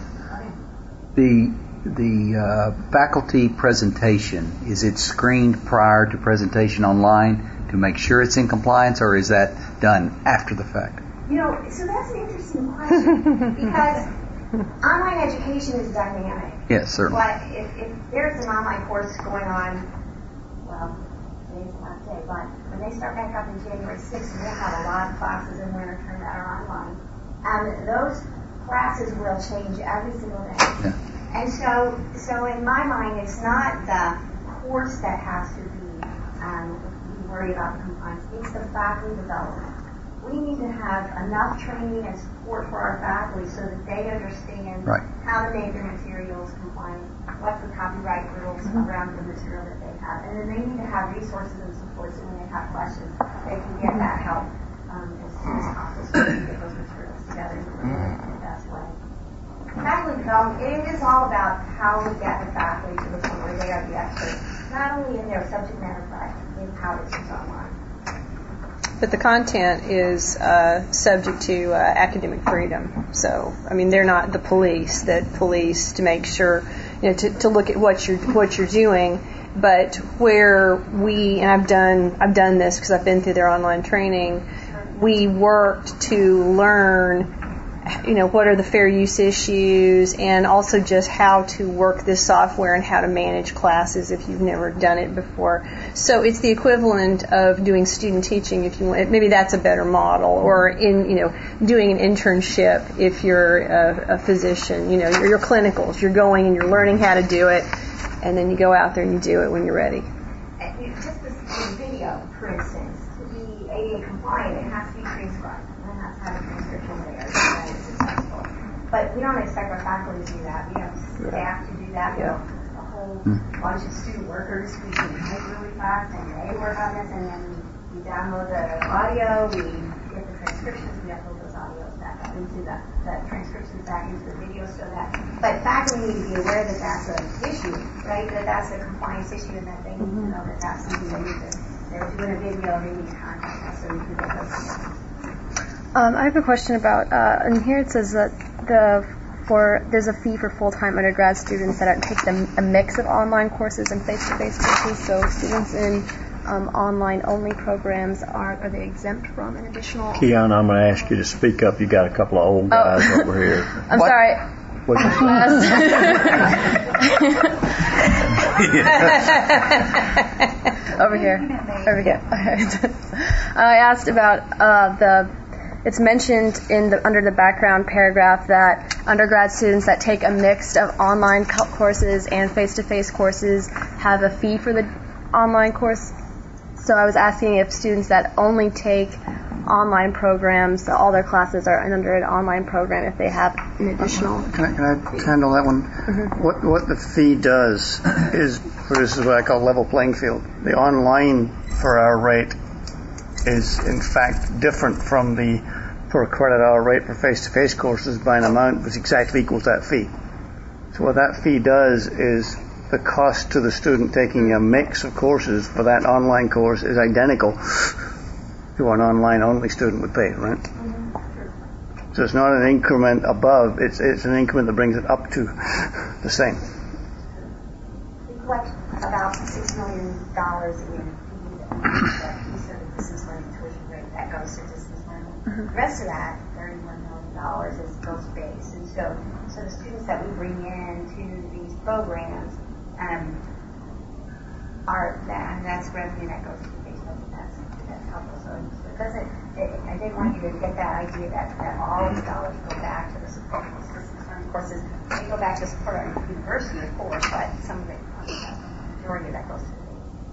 The faculty presentation, is it screened prior to presentation online to make sure it's in compliance, or is that done after the fact? You know, so that's an interesting question because online education is dynamic. Yes, certainly. But if there's an online course going on, well, today's the last day, but when they start back up in January 6th, we'll have a lot of classes in winter term that are online. And those classes will change every single day. Yeah. And so in my mind, it's not the course that has to be worried about the compliance. It's the faculty development. We need to have enough training and support for our faculty so that they understand how to make their materials compliant, what's the copyright rules around the material that they have. And then they need to have resources and support so when they have questions, they can get that help as soon as possible so they can get those materials together in the best way. Faculty development, it is all about how we get the faculty to the point where they are the experts, not only in their subject matter, but in how it's used online. But the content is subject to academic freedom. So, I mean, they're not the police that police to make sure, you know, to look at what you're doing. But where we, and I've done this because I've been through their online training, we worked to learn, you know, what are the fair use issues, and also just how to work this software and how to manage classes if you've never done it before. So it's the equivalent of doing student teaching, if you want. Maybe that's a better model, or doing an internship if you're a physician. You know, your clinicals, you're going and you're learning how to do it, and then you go out there and you do it when you're ready. Just this video, for instance, to be ADA compliant, it has to be transcribed. It has to have a transcription layer. But we don't expect our faculty to do that. We have staff to do that. We have a whole bunch of student workers who can type really fast, and they work on this, and then we download the audio, we get the transcriptions, we upload those audios back up into the transcriptions back into the video so that, but faculty need to be aware that that's an issue, right? That that's a compliance issue, and that they need to know that that's something they need to, they're doing a video, they need to contact us so we can get those things. I have a question about, and here it says that there's a fee for full-time undergrad students that take a mix of online courses and face-to-face courses. So students in online-only programs are they exempt from an additional? Kiana, I'm going to ask you to speak up. You got a couple of old guys over here. I'm sorry. Over here. I asked about it's mentioned under the background paragraph that undergrad students that take a mix of online courses and face-to-face courses have a fee for the online course. So I was asking if students that only take online programs, all their classes are under an online program, if they have an additional. Can I handle that one? Mm-hmm. What the fee does is produces what I call level playing field. The online per hour rate is in fact different from the per credit hour rate for face-to-face courses by an amount which exactly equals that fee. So what that fee does is the cost to the student taking a mix of courses for that online course is identical to an online-only student would pay, right? Mm-hmm. So it's not an increment above, it's an increment that brings it up to the same. We collect about $6 million in piece of the distance learning tuition rate that goes to distance learning. Mm-hmm. The rest of that, $31 million, is goes base. And so the students that we bring in to these programs are that, and that's revenue that goes to the base budget. That's helpful. So it doesn't. I didn't want you to get that idea that all the dollars go back to the support courses. They go back to support our university, of course, but some of it, the majority of that goes to the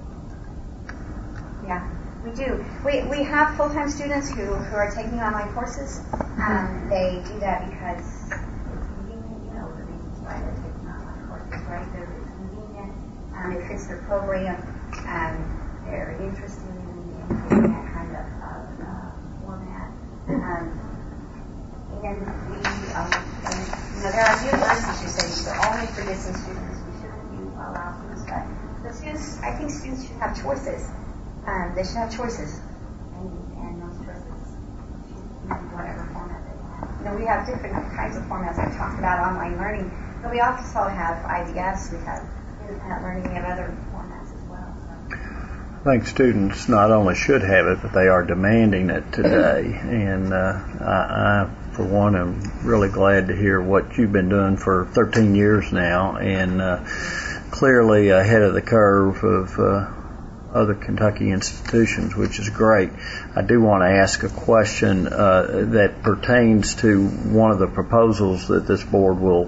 yeah, we do. We have full-time students who are taking online courses. They do that because it's convenient. You know the reasons why they're taking online courses, right? It's convenient. It fits their program. They're interested in that kind of format. And we, there are universities who say they're only for distance students. We shouldn't allow students, but students, I think students should have choices. They should have choices, and those choices should be whatever format they want. We have different kinds of formats. I talked about online learning, but we also have IDFs, we have independent learning, we have other formats as well. So. I think students not only should have it, but they are demanding it today. And I, for one, am really glad to hear what you've been doing for 13 years now, and clearly ahead of the curve of other Kentucky institutions, which is great. I do want to ask a question that pertains to one of the proposals that this board will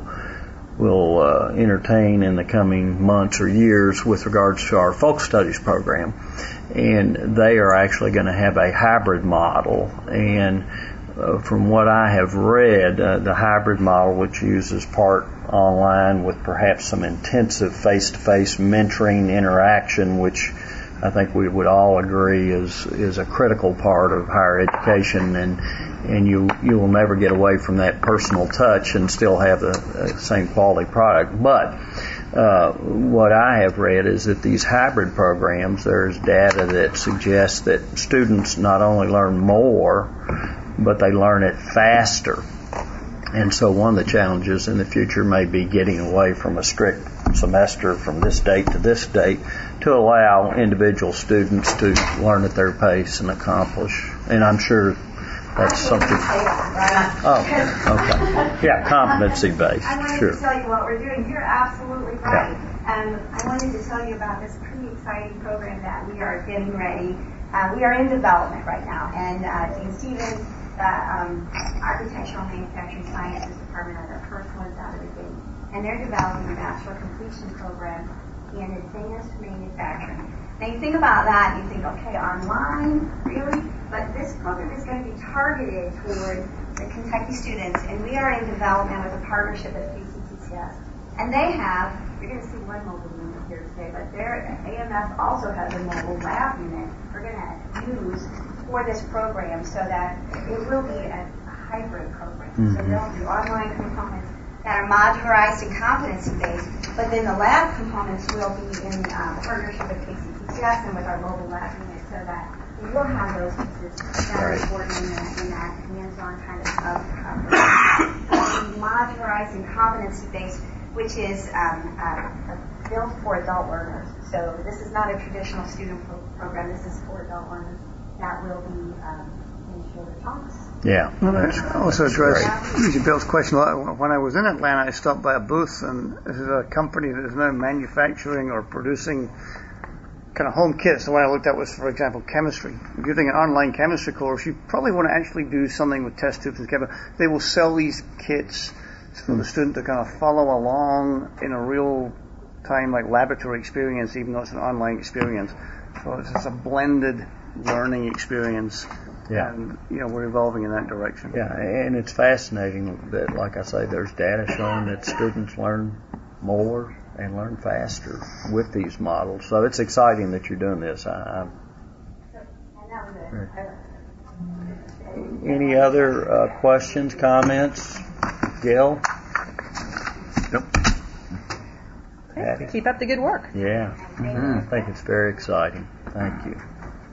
entertain in the coming months or years with regards to our folk studies program. And they are actually going to have a hybrid model. And from what I have read, the hybrid model, which uses part online with perhaps some intensive face-to-face mentoring interaction, which I think we would all agree is a critical part of higher education, and you will never get away from that personal touch and still have the same quality product. But what I have read is that these hybrid programs, there's data that suggests that students not only learn more, but they learn it faster. And so one of the challenges in the future may be getting away from a strict semester from this date to this date to allow individual students to learn at their pace and accomplish. And I'm sure that's something. Oh, okay. Yeah, competency-based. I wanted to tell you what we're doing. You're absolutely right. I wanted to tell you about this pretty exciting program that we are getting ready. We are in development right now. And Dean Stevens, Architectural Manufacturing Sciences Department, are the first ones out of the gate. And they're developing a bachelor completion program in advanced manufacturing. Now you think about that, and you think, okay, online, really? But this program is going to be targeted toward the Kentucky students, and we are in development with a partnership with KCTCS. And they have, you're going to see one mobile unit here today, but their AMF also has a mobile lab unit we're going to use for this program so that it will be a hybrid program. Mm-hmm. So there'll be online components that are modularized and competency-based, but then the lab components will be in partnership with KCTCS and with our mobile lab unit so that we will have those pieces that are important in that hands-on kind of modularized and competency-based, which is built for adult learners. So this is not a traditional student program. This is for adult learners that will be in shorter talks. Yeah. Well, that also addressed Bill's question. When I was in Atlanta, I stopped by a booth, and this is a company that is now manufacturing or producing kind of home kits. The one I looked at was, for example, chemistry. If you're doing an online chemistry course, you probably want to actually do something with test tubes and chemistry. They will sell these kits for the student to kind of follow along in a real-time, like laboratory experience, even though it's an online experience. So it's just a blended learning experience. Yeah. And, we're evolving in that direction. Yeah, and it's fascinating that, like I say, there's data showing that students learn more and learn faster with these models. So it's exciting that you're doing this. Any other questions, comments? Gail? Nope. Keep up the good work. Yeah. Mm-hmm. I think it's very exciting. Thank you.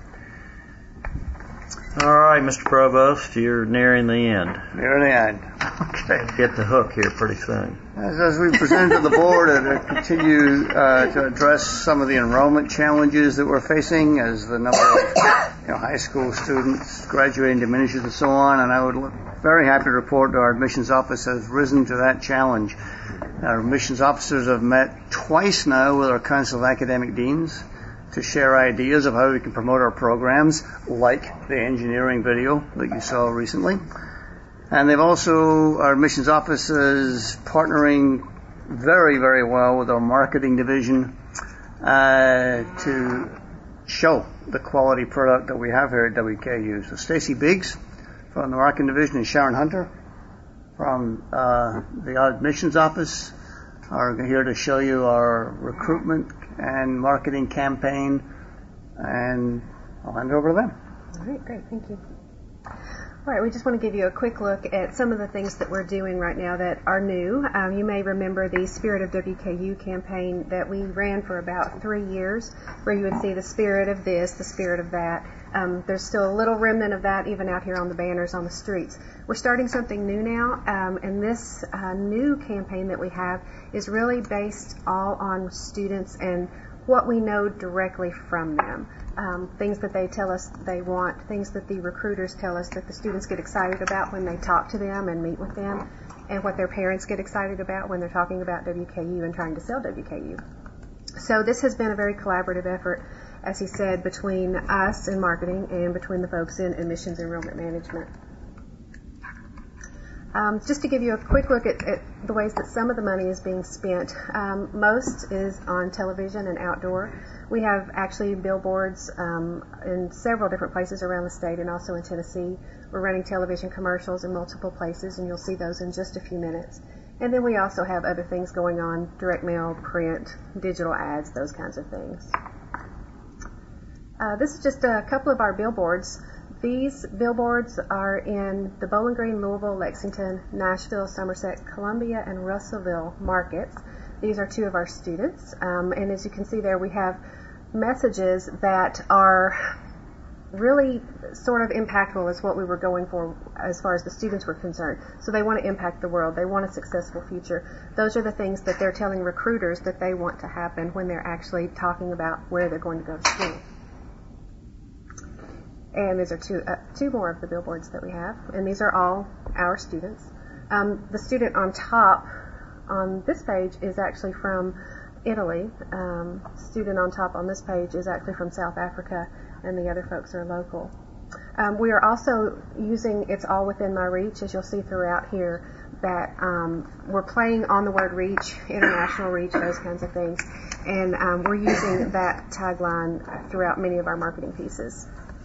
All right, Mr. Provost, you're nearing the end. Nearing the end. Okay. Get the hook here pretty soon. As we presented to the board, and continue to address some of the enrollment challenges that we're facing as the number of high school students graduating diminishes and so on. And I would very happy to report that our admissions office has risen to that challenge. Our admissions officers have met twice now with our Council of Academic Deans. to share ideas of how we can promote our programs, like the engineering video that you saw recently. And they've also, our admissions office is partnering very, very well with our marketing division to show the quality product that we have here at WKU. So Stacy Biggs from the marketing division and Sharon Hunter from the admissions office are here to show you our recruitment and marketing campaign, and I'll hand it over to them. All right, great, thank you. All right, we just want to give you a quick look at some of the things that we're doing right now that are new. You may remember the Spirit of WKU campaign that we ran for about 3 years, where you would see the spirit of this, the spirit of that. There's still a little remnant of that even out here on the banners on the streets. We're starting something new now, and this new campaign that we have is really based all on students and what we know directly from them. Things that they tell us they want, things that the recruiters tell us that the students get excited about when they talk to them and meet with them, and what their parents get excited about when they're talking about WKU and trying to sell WKU. So this has been a very collaborative effort, as he said, between us in marketing and between the folks in admissions enrollment management. Just to give you a quick look at the ways that some of the money is being spent, most is on television and outdoor. We have actually billboards in several different places around the state and also in Tennessee. We're running television commercials in multiple places, and you'll see those in just a few minutes. And then we also have other things going on, direct mail, print, digital ads, those kinds of things. This is just a couple of our billboards. These billboards are in the Bowling Green, Louisville, Lexington, Nashville, Somerset, Columbia, and Russellville markets. These are two of our students. And as you can see there, we have messages that are really sort of impactful is what we were going for as far as the students were concerned. So they want to impact the world. They want a successful future. Those are the things that they're telling recruiters that they want to happen when they're actually talking about where they're going to go to school. And these are two more of the billboards that we have, and these are all our students. The student on top on this page is actually from Italy. Student on top on this page is actually from South Africa, and the other folks are local. We are also using It's All Within My Reach, as you'll see throughout here, that we're playing on the word reach, international reach, those kinds of things, and we're using that tagline throughout many of our marketing pieces.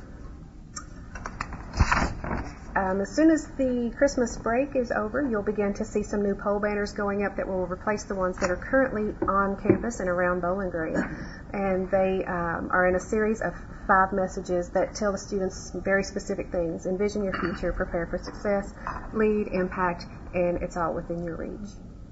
As soon as the Christmas break is over, you'll begin to see some new pole banners going up that will replace the ones that are currently on campus and around Bowling Green. And they are in a series of 5 messages that tell the students very specific things. Envision your future, prepare for success, lead, impact, and it's all within your reach.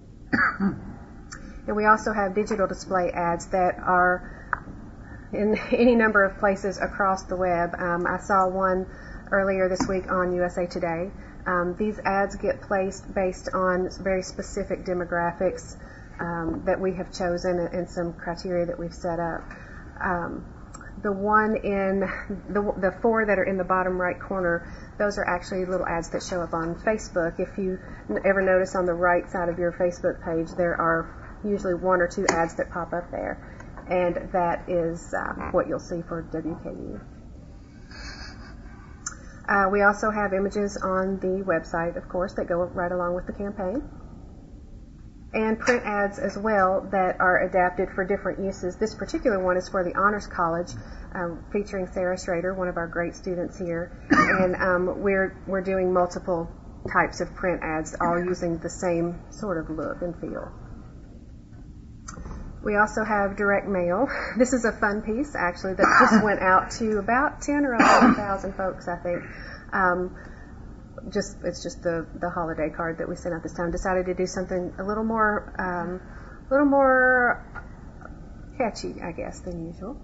And we also have digital display ads that are in any number of places across the web. I saw one earlier this week on USA Today. These ads get placed based on very specific demographics that we have chosen and some criteria that we've set up. The one in the 4 that are in the bottom right corner, those are actually little ads that show up on Facebook. If you ever notice on the right side of your Facebook page, there are usually 1 or 2 ads that pop up there, and that is what you'll see for WKU. We also have images on the website, of course, that go right along with the campaign. And print ads as well that are adapted for different uses. This particular one is for the Honors College, featuring Sarah Schrader, one of our great students here. And we're doing multiple types of print ads, all using the same sort of look and feel. We also have direct mail. This is a fun piece, actually, that just went out to about 10 or 11,000 folks, I think. It's just the holiday card that we sent out this time. Decided to do something a little more catchy, I guess, than usual.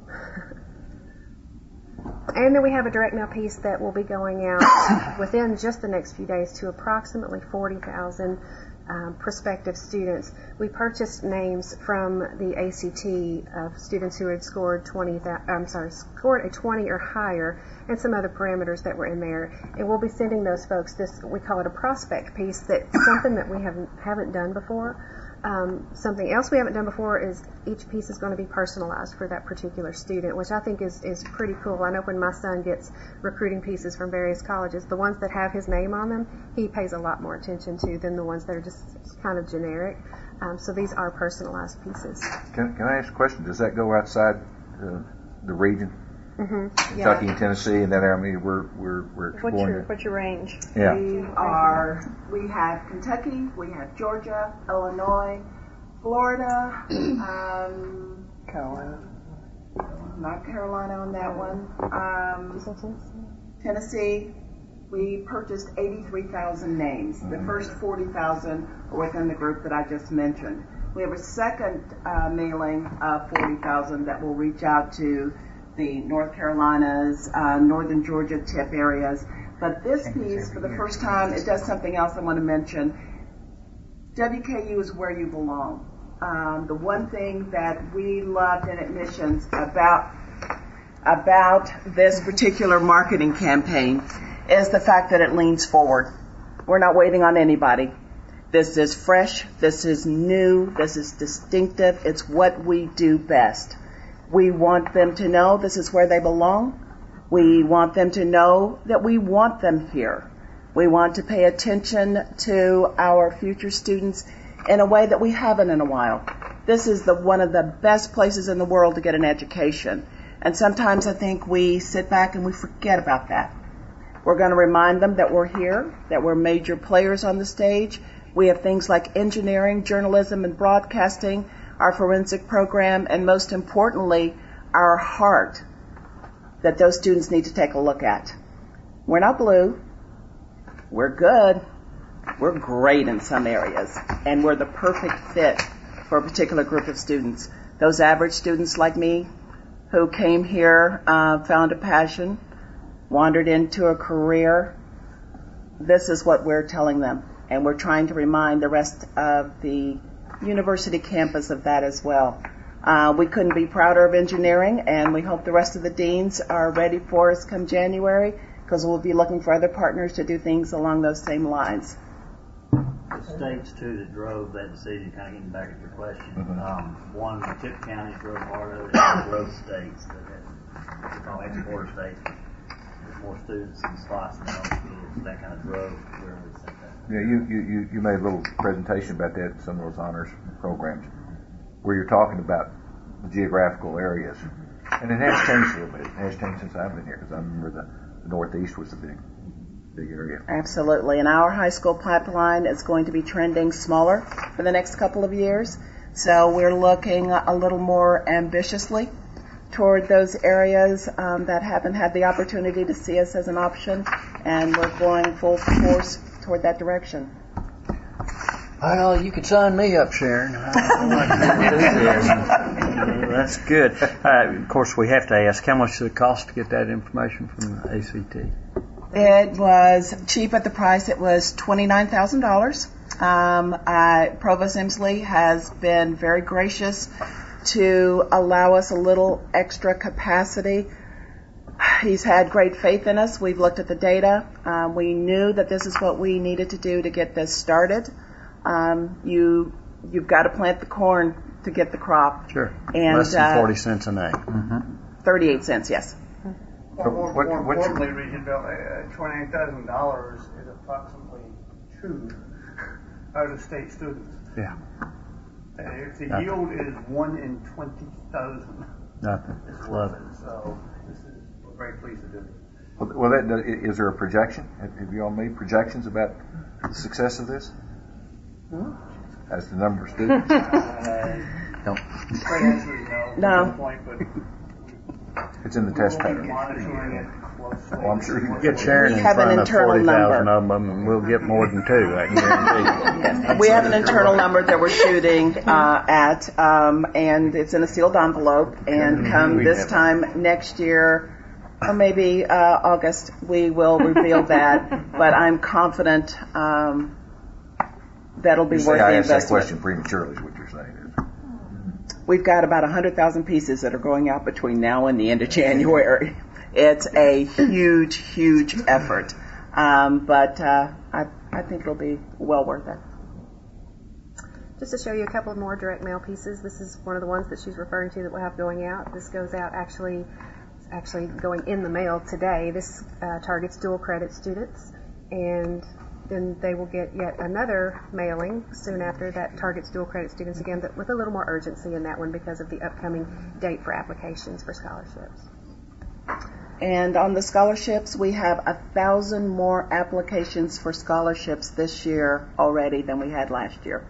And then we have a direct mail piece that will be going out within just the next few days to approximately 40,000 prospective students. We purchased names from the ACT of students who had scored scored a 20 or higher, and some other parameters that were in there. And we'll be sending those folks this, we call it a prospect piece, that's something that we haven't done before. Something else we haven't done before is each piece is going to be personalized for that particular student, which I think is pretty cool. I know when my son gets recruiting pieces from various colleges, the ones that have his name on them, he pays a lot more attention to than the ones that are just kind of generic. So these are personalized pieces. Can I ask a question? Does that go outside the region? Mm-hmm. Kentucky and Tennessee, and then we're exploring. What's your range? Yeah. We have Kentucky, we have Georgia, Illinois, Florida, Carolina. North Carolina on that one. Tennessee. We purchased 83,000 names. The first 40,000 are within the group that I just mentioned. We have a second mailing of 40,000 that will reach out to the North Carolinas, northern Georgia tip areas. But this piece, for the first time, it does something else I want to mention. WKU is where you belong. The one thing that we loved in admissions about this particular marketing campaign is the fact that it leans forward. We're not waiting on anybody. This is fresh, this is new, this is distinctive, it's what we do best. We want them to know this is where they belong. We want them to know that we want them here. We want to pay attention to our future students in a way that we haven't in a while. This is one of the best places in the world to get an education. And sometimes I think we sit back and we forget about that. We're going to remind them that we're here, that we're major players on the stage. We have things like engineering, journalism, and broadcasting, our forensic program, and most importantly, our heart that those students need to take a look at. We're not blue. We're good. We're great in some areas, and we're the perfect fit for a particular group of students. Those average students like me who came here, found a passion, wandered into a career, this is what we're telling them. And we're trying to remind the rest of the university campus of that as well. We couldn't be prouder of engineering, and we hope the rest of the deans are ready for us come January, because we'll be looking for other partners to do things along those same lines. The states, too, that drove that decision, kind of getting back at your question, one, the tip counties drove part of it, and the growth states, that we call exporter states, with more students and slots in their own schools, that kind of drove where we sent that. Yeah, you made a little presentation about that in some of those honors programs, where you're talking about the geographical areas. And it has changed a little bit. It has changed since I've been here, because I remember the Northeast was a big area. Absolutely. And our high school pipeline is going to be trending smaller for the next couple of years. So we're looking a little more ambitiously toward those areas that haven't had the opportunity to see us as an option, and we're going full force toward that direction. Well, you could sign me up, Sharon. That's good. Of course, we have to ask, how much does it cost to get that information from the ACT? It was cheap at the price. It was $29,000. Provost Emsley has been very gracious to allow us a little extra capacity. He's had great faith in us. We've looked at the data. We knew that this is what we needed to do to get this started. You've got to plant the corn to get the crop. Sure. And, less than 40 cents an acre. 38 cents, yes. Well, more importantly, Regent Bell, $28,000 is approximately 2 out-of-state students. Yeah. If the yield is 1 in 20,000, nothing. Love it. So we're very pleased to do it. Well, is there a projection? Have you all made projections about the success of this? As the number of students? Straight answer is no. No. Point, but it's in the test pattern. Monitoring it closely. Well, I'm sure you get Sharon in front of 40,000 of them, and we'll get more than 2. I can guarantee you. We have an internal number that we're shooting at, and it's in a sealed envelope. And come this time next year, or maybe August, we will reveal that. But I'm confident that'll be worth the investment. I asked that question prematurely, is what you're saying. We've got about 100,000 pieces that are going out between now and the end of January. It's a huge, huge effort, but I think it'll be well worth it. just to show you a couple of more direct mail pieces. This is one of the ones that she's referring to that we'll have going out. This goes out actually going in the mail today. This targets dual credit students, and then they will get yet another mailing soon after that targets dual credit students again, but with a little more urgency in that one because of the upcoming date for applications for scholarships. And on the scholarships, we have 1,000 more applications for scholarships this year already than we had last year.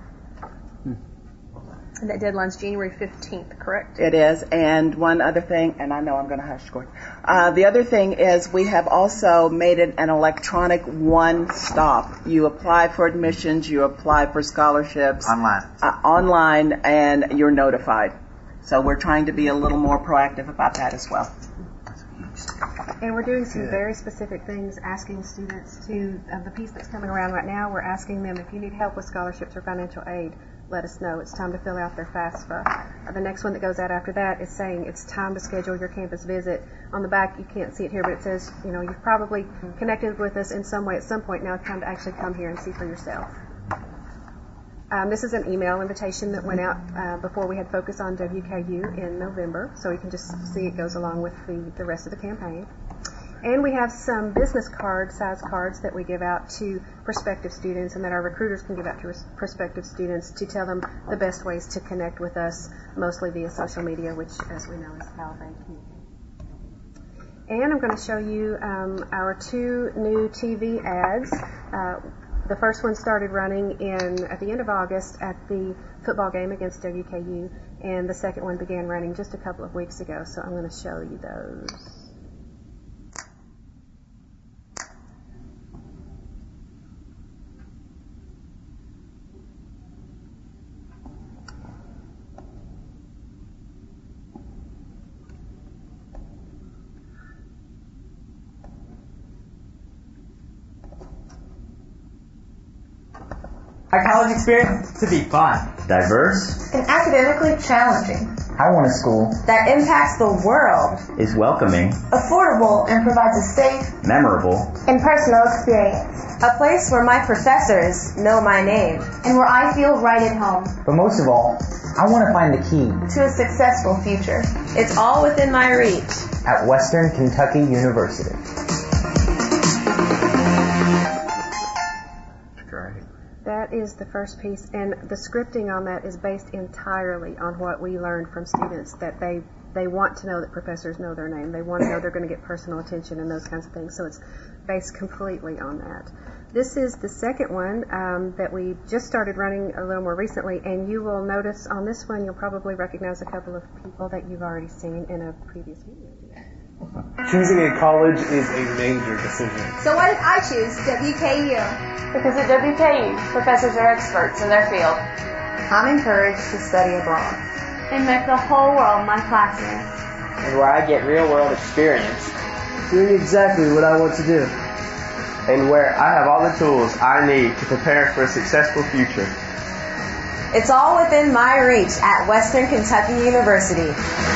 And that deadline's January 15th, correct? It is. And one other thing, and I know I'm going to hush, Gordon. The other thing is we have also made it an electronic one-stop. You apply for admissions, you apply for scholarships. Online, and you're notified. So we're trying to be a little more proactive about that as well. And we're doing some very specific things, asking students to, the piece that's coming around right now, we're asking them if you need help with scholarships or financial aid, let us know. It's time to fill out their FAFSA. The next one that goes out after that is saying it's time to schedule your campus visit. On the back, you can't see it here, but it says, you've probably connected with us in some way at some point. Now it's time to actually come here and see for yourself. This is an email invitation that went out before we had Focus on WKU in November, so you can just see it goes along with the rest of the campaign. And we have some business size cards that we give out to prospective students and that our recruiters can give out to prospective students to tell them the best ways to connect with us, mostly via social media, which, as we know, is how they communicate. And I'm going to show you our 2 new TV ads. The first one started running at the end of August at the football game against WKU, and the second one began running just a couple of weeks ago, so I'm going to show you those. Our college experience to be fun, diverse, and academically challenging. I want a school that impacts the world, is welcoming, affordable, and provides a safe, memorable, and personal experience. A place where my professors know my name, and where I feel right at home. But most of all, I want to find the key to a successful future. It's all within my reach at Western Kentucky University. That is the first piece, and the scripting on that is based entirely on what we learned from students, that they want to know that professors know their name. They want to know they're going to get personal attention and those kinds of things, so it's based completely on that. This is the second one that we just started running a little more recently, and you will notice on this one you'll probably recognize a couple of people that you've already seen in a previous video. Choosing a college is a major decision. So why did I choose WKU? Because at WKU, professors are experts in their field. I'm encouraged to study abroad and met the whole world my classmates. And where I get real-world experience. Doing exactly what I want to do. And where I have all the tools I need to prepare for a successful future. It's all within my reach at Western Kentucky University.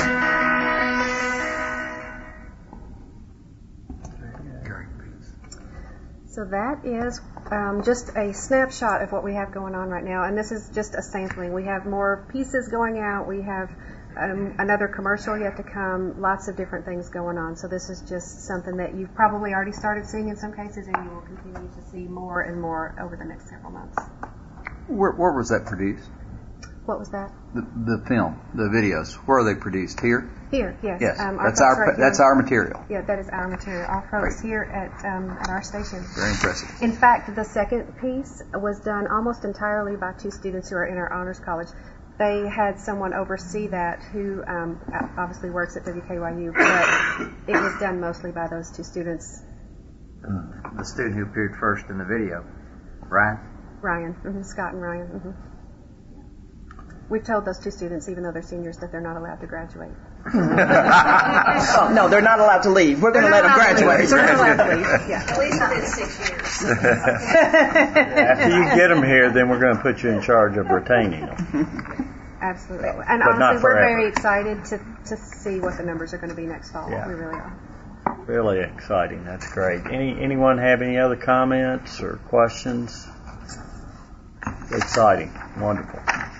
So that is just a snapshot of what we have going on right now, and this is just a sampling. We have more pieces going out. We have another commercial yet to come, lots of different things going on. So this is just something that you've probably already started seeing in some cases, and you will continue to see more and more over the next several months. Where was that produced? What was that? The film, the videos. Where are they produced? Here? Here, yes. Yes, that's our material. Yeah, that is our material. Our folks here at our station. Very impressive. In fact, the second piece was done almost entirely by 2 students who are in our honors college. They had someone oversee that who obviously works at WKYU, but it was done mostly by those 2 students. The student who appeared first in the video, Ryan? Ryan, Scott and Ryan. Mm-hmm. We've told those 2 students, even though they're seniors, that they're not allowed to graduate. Oh, no, they're not allowed to leave. We're going to let them graduate. They're not allowed to leave. Yeah. At least within 6 years. After you get them here, then we're going to put you in charge of retaining them. Absolutely. And but honestly, we're very excited to see what the numbers are going to be next fall. Yeah. We really are. Really exciting. That's great. Anyone have any other comments or questions? Exciting. Wonderful.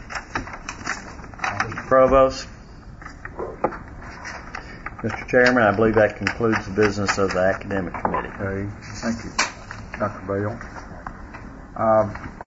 Provost. Mr. Chairman, I believe that concludes the business of the Academic Committee. Okay, thank you, Dr. Bell.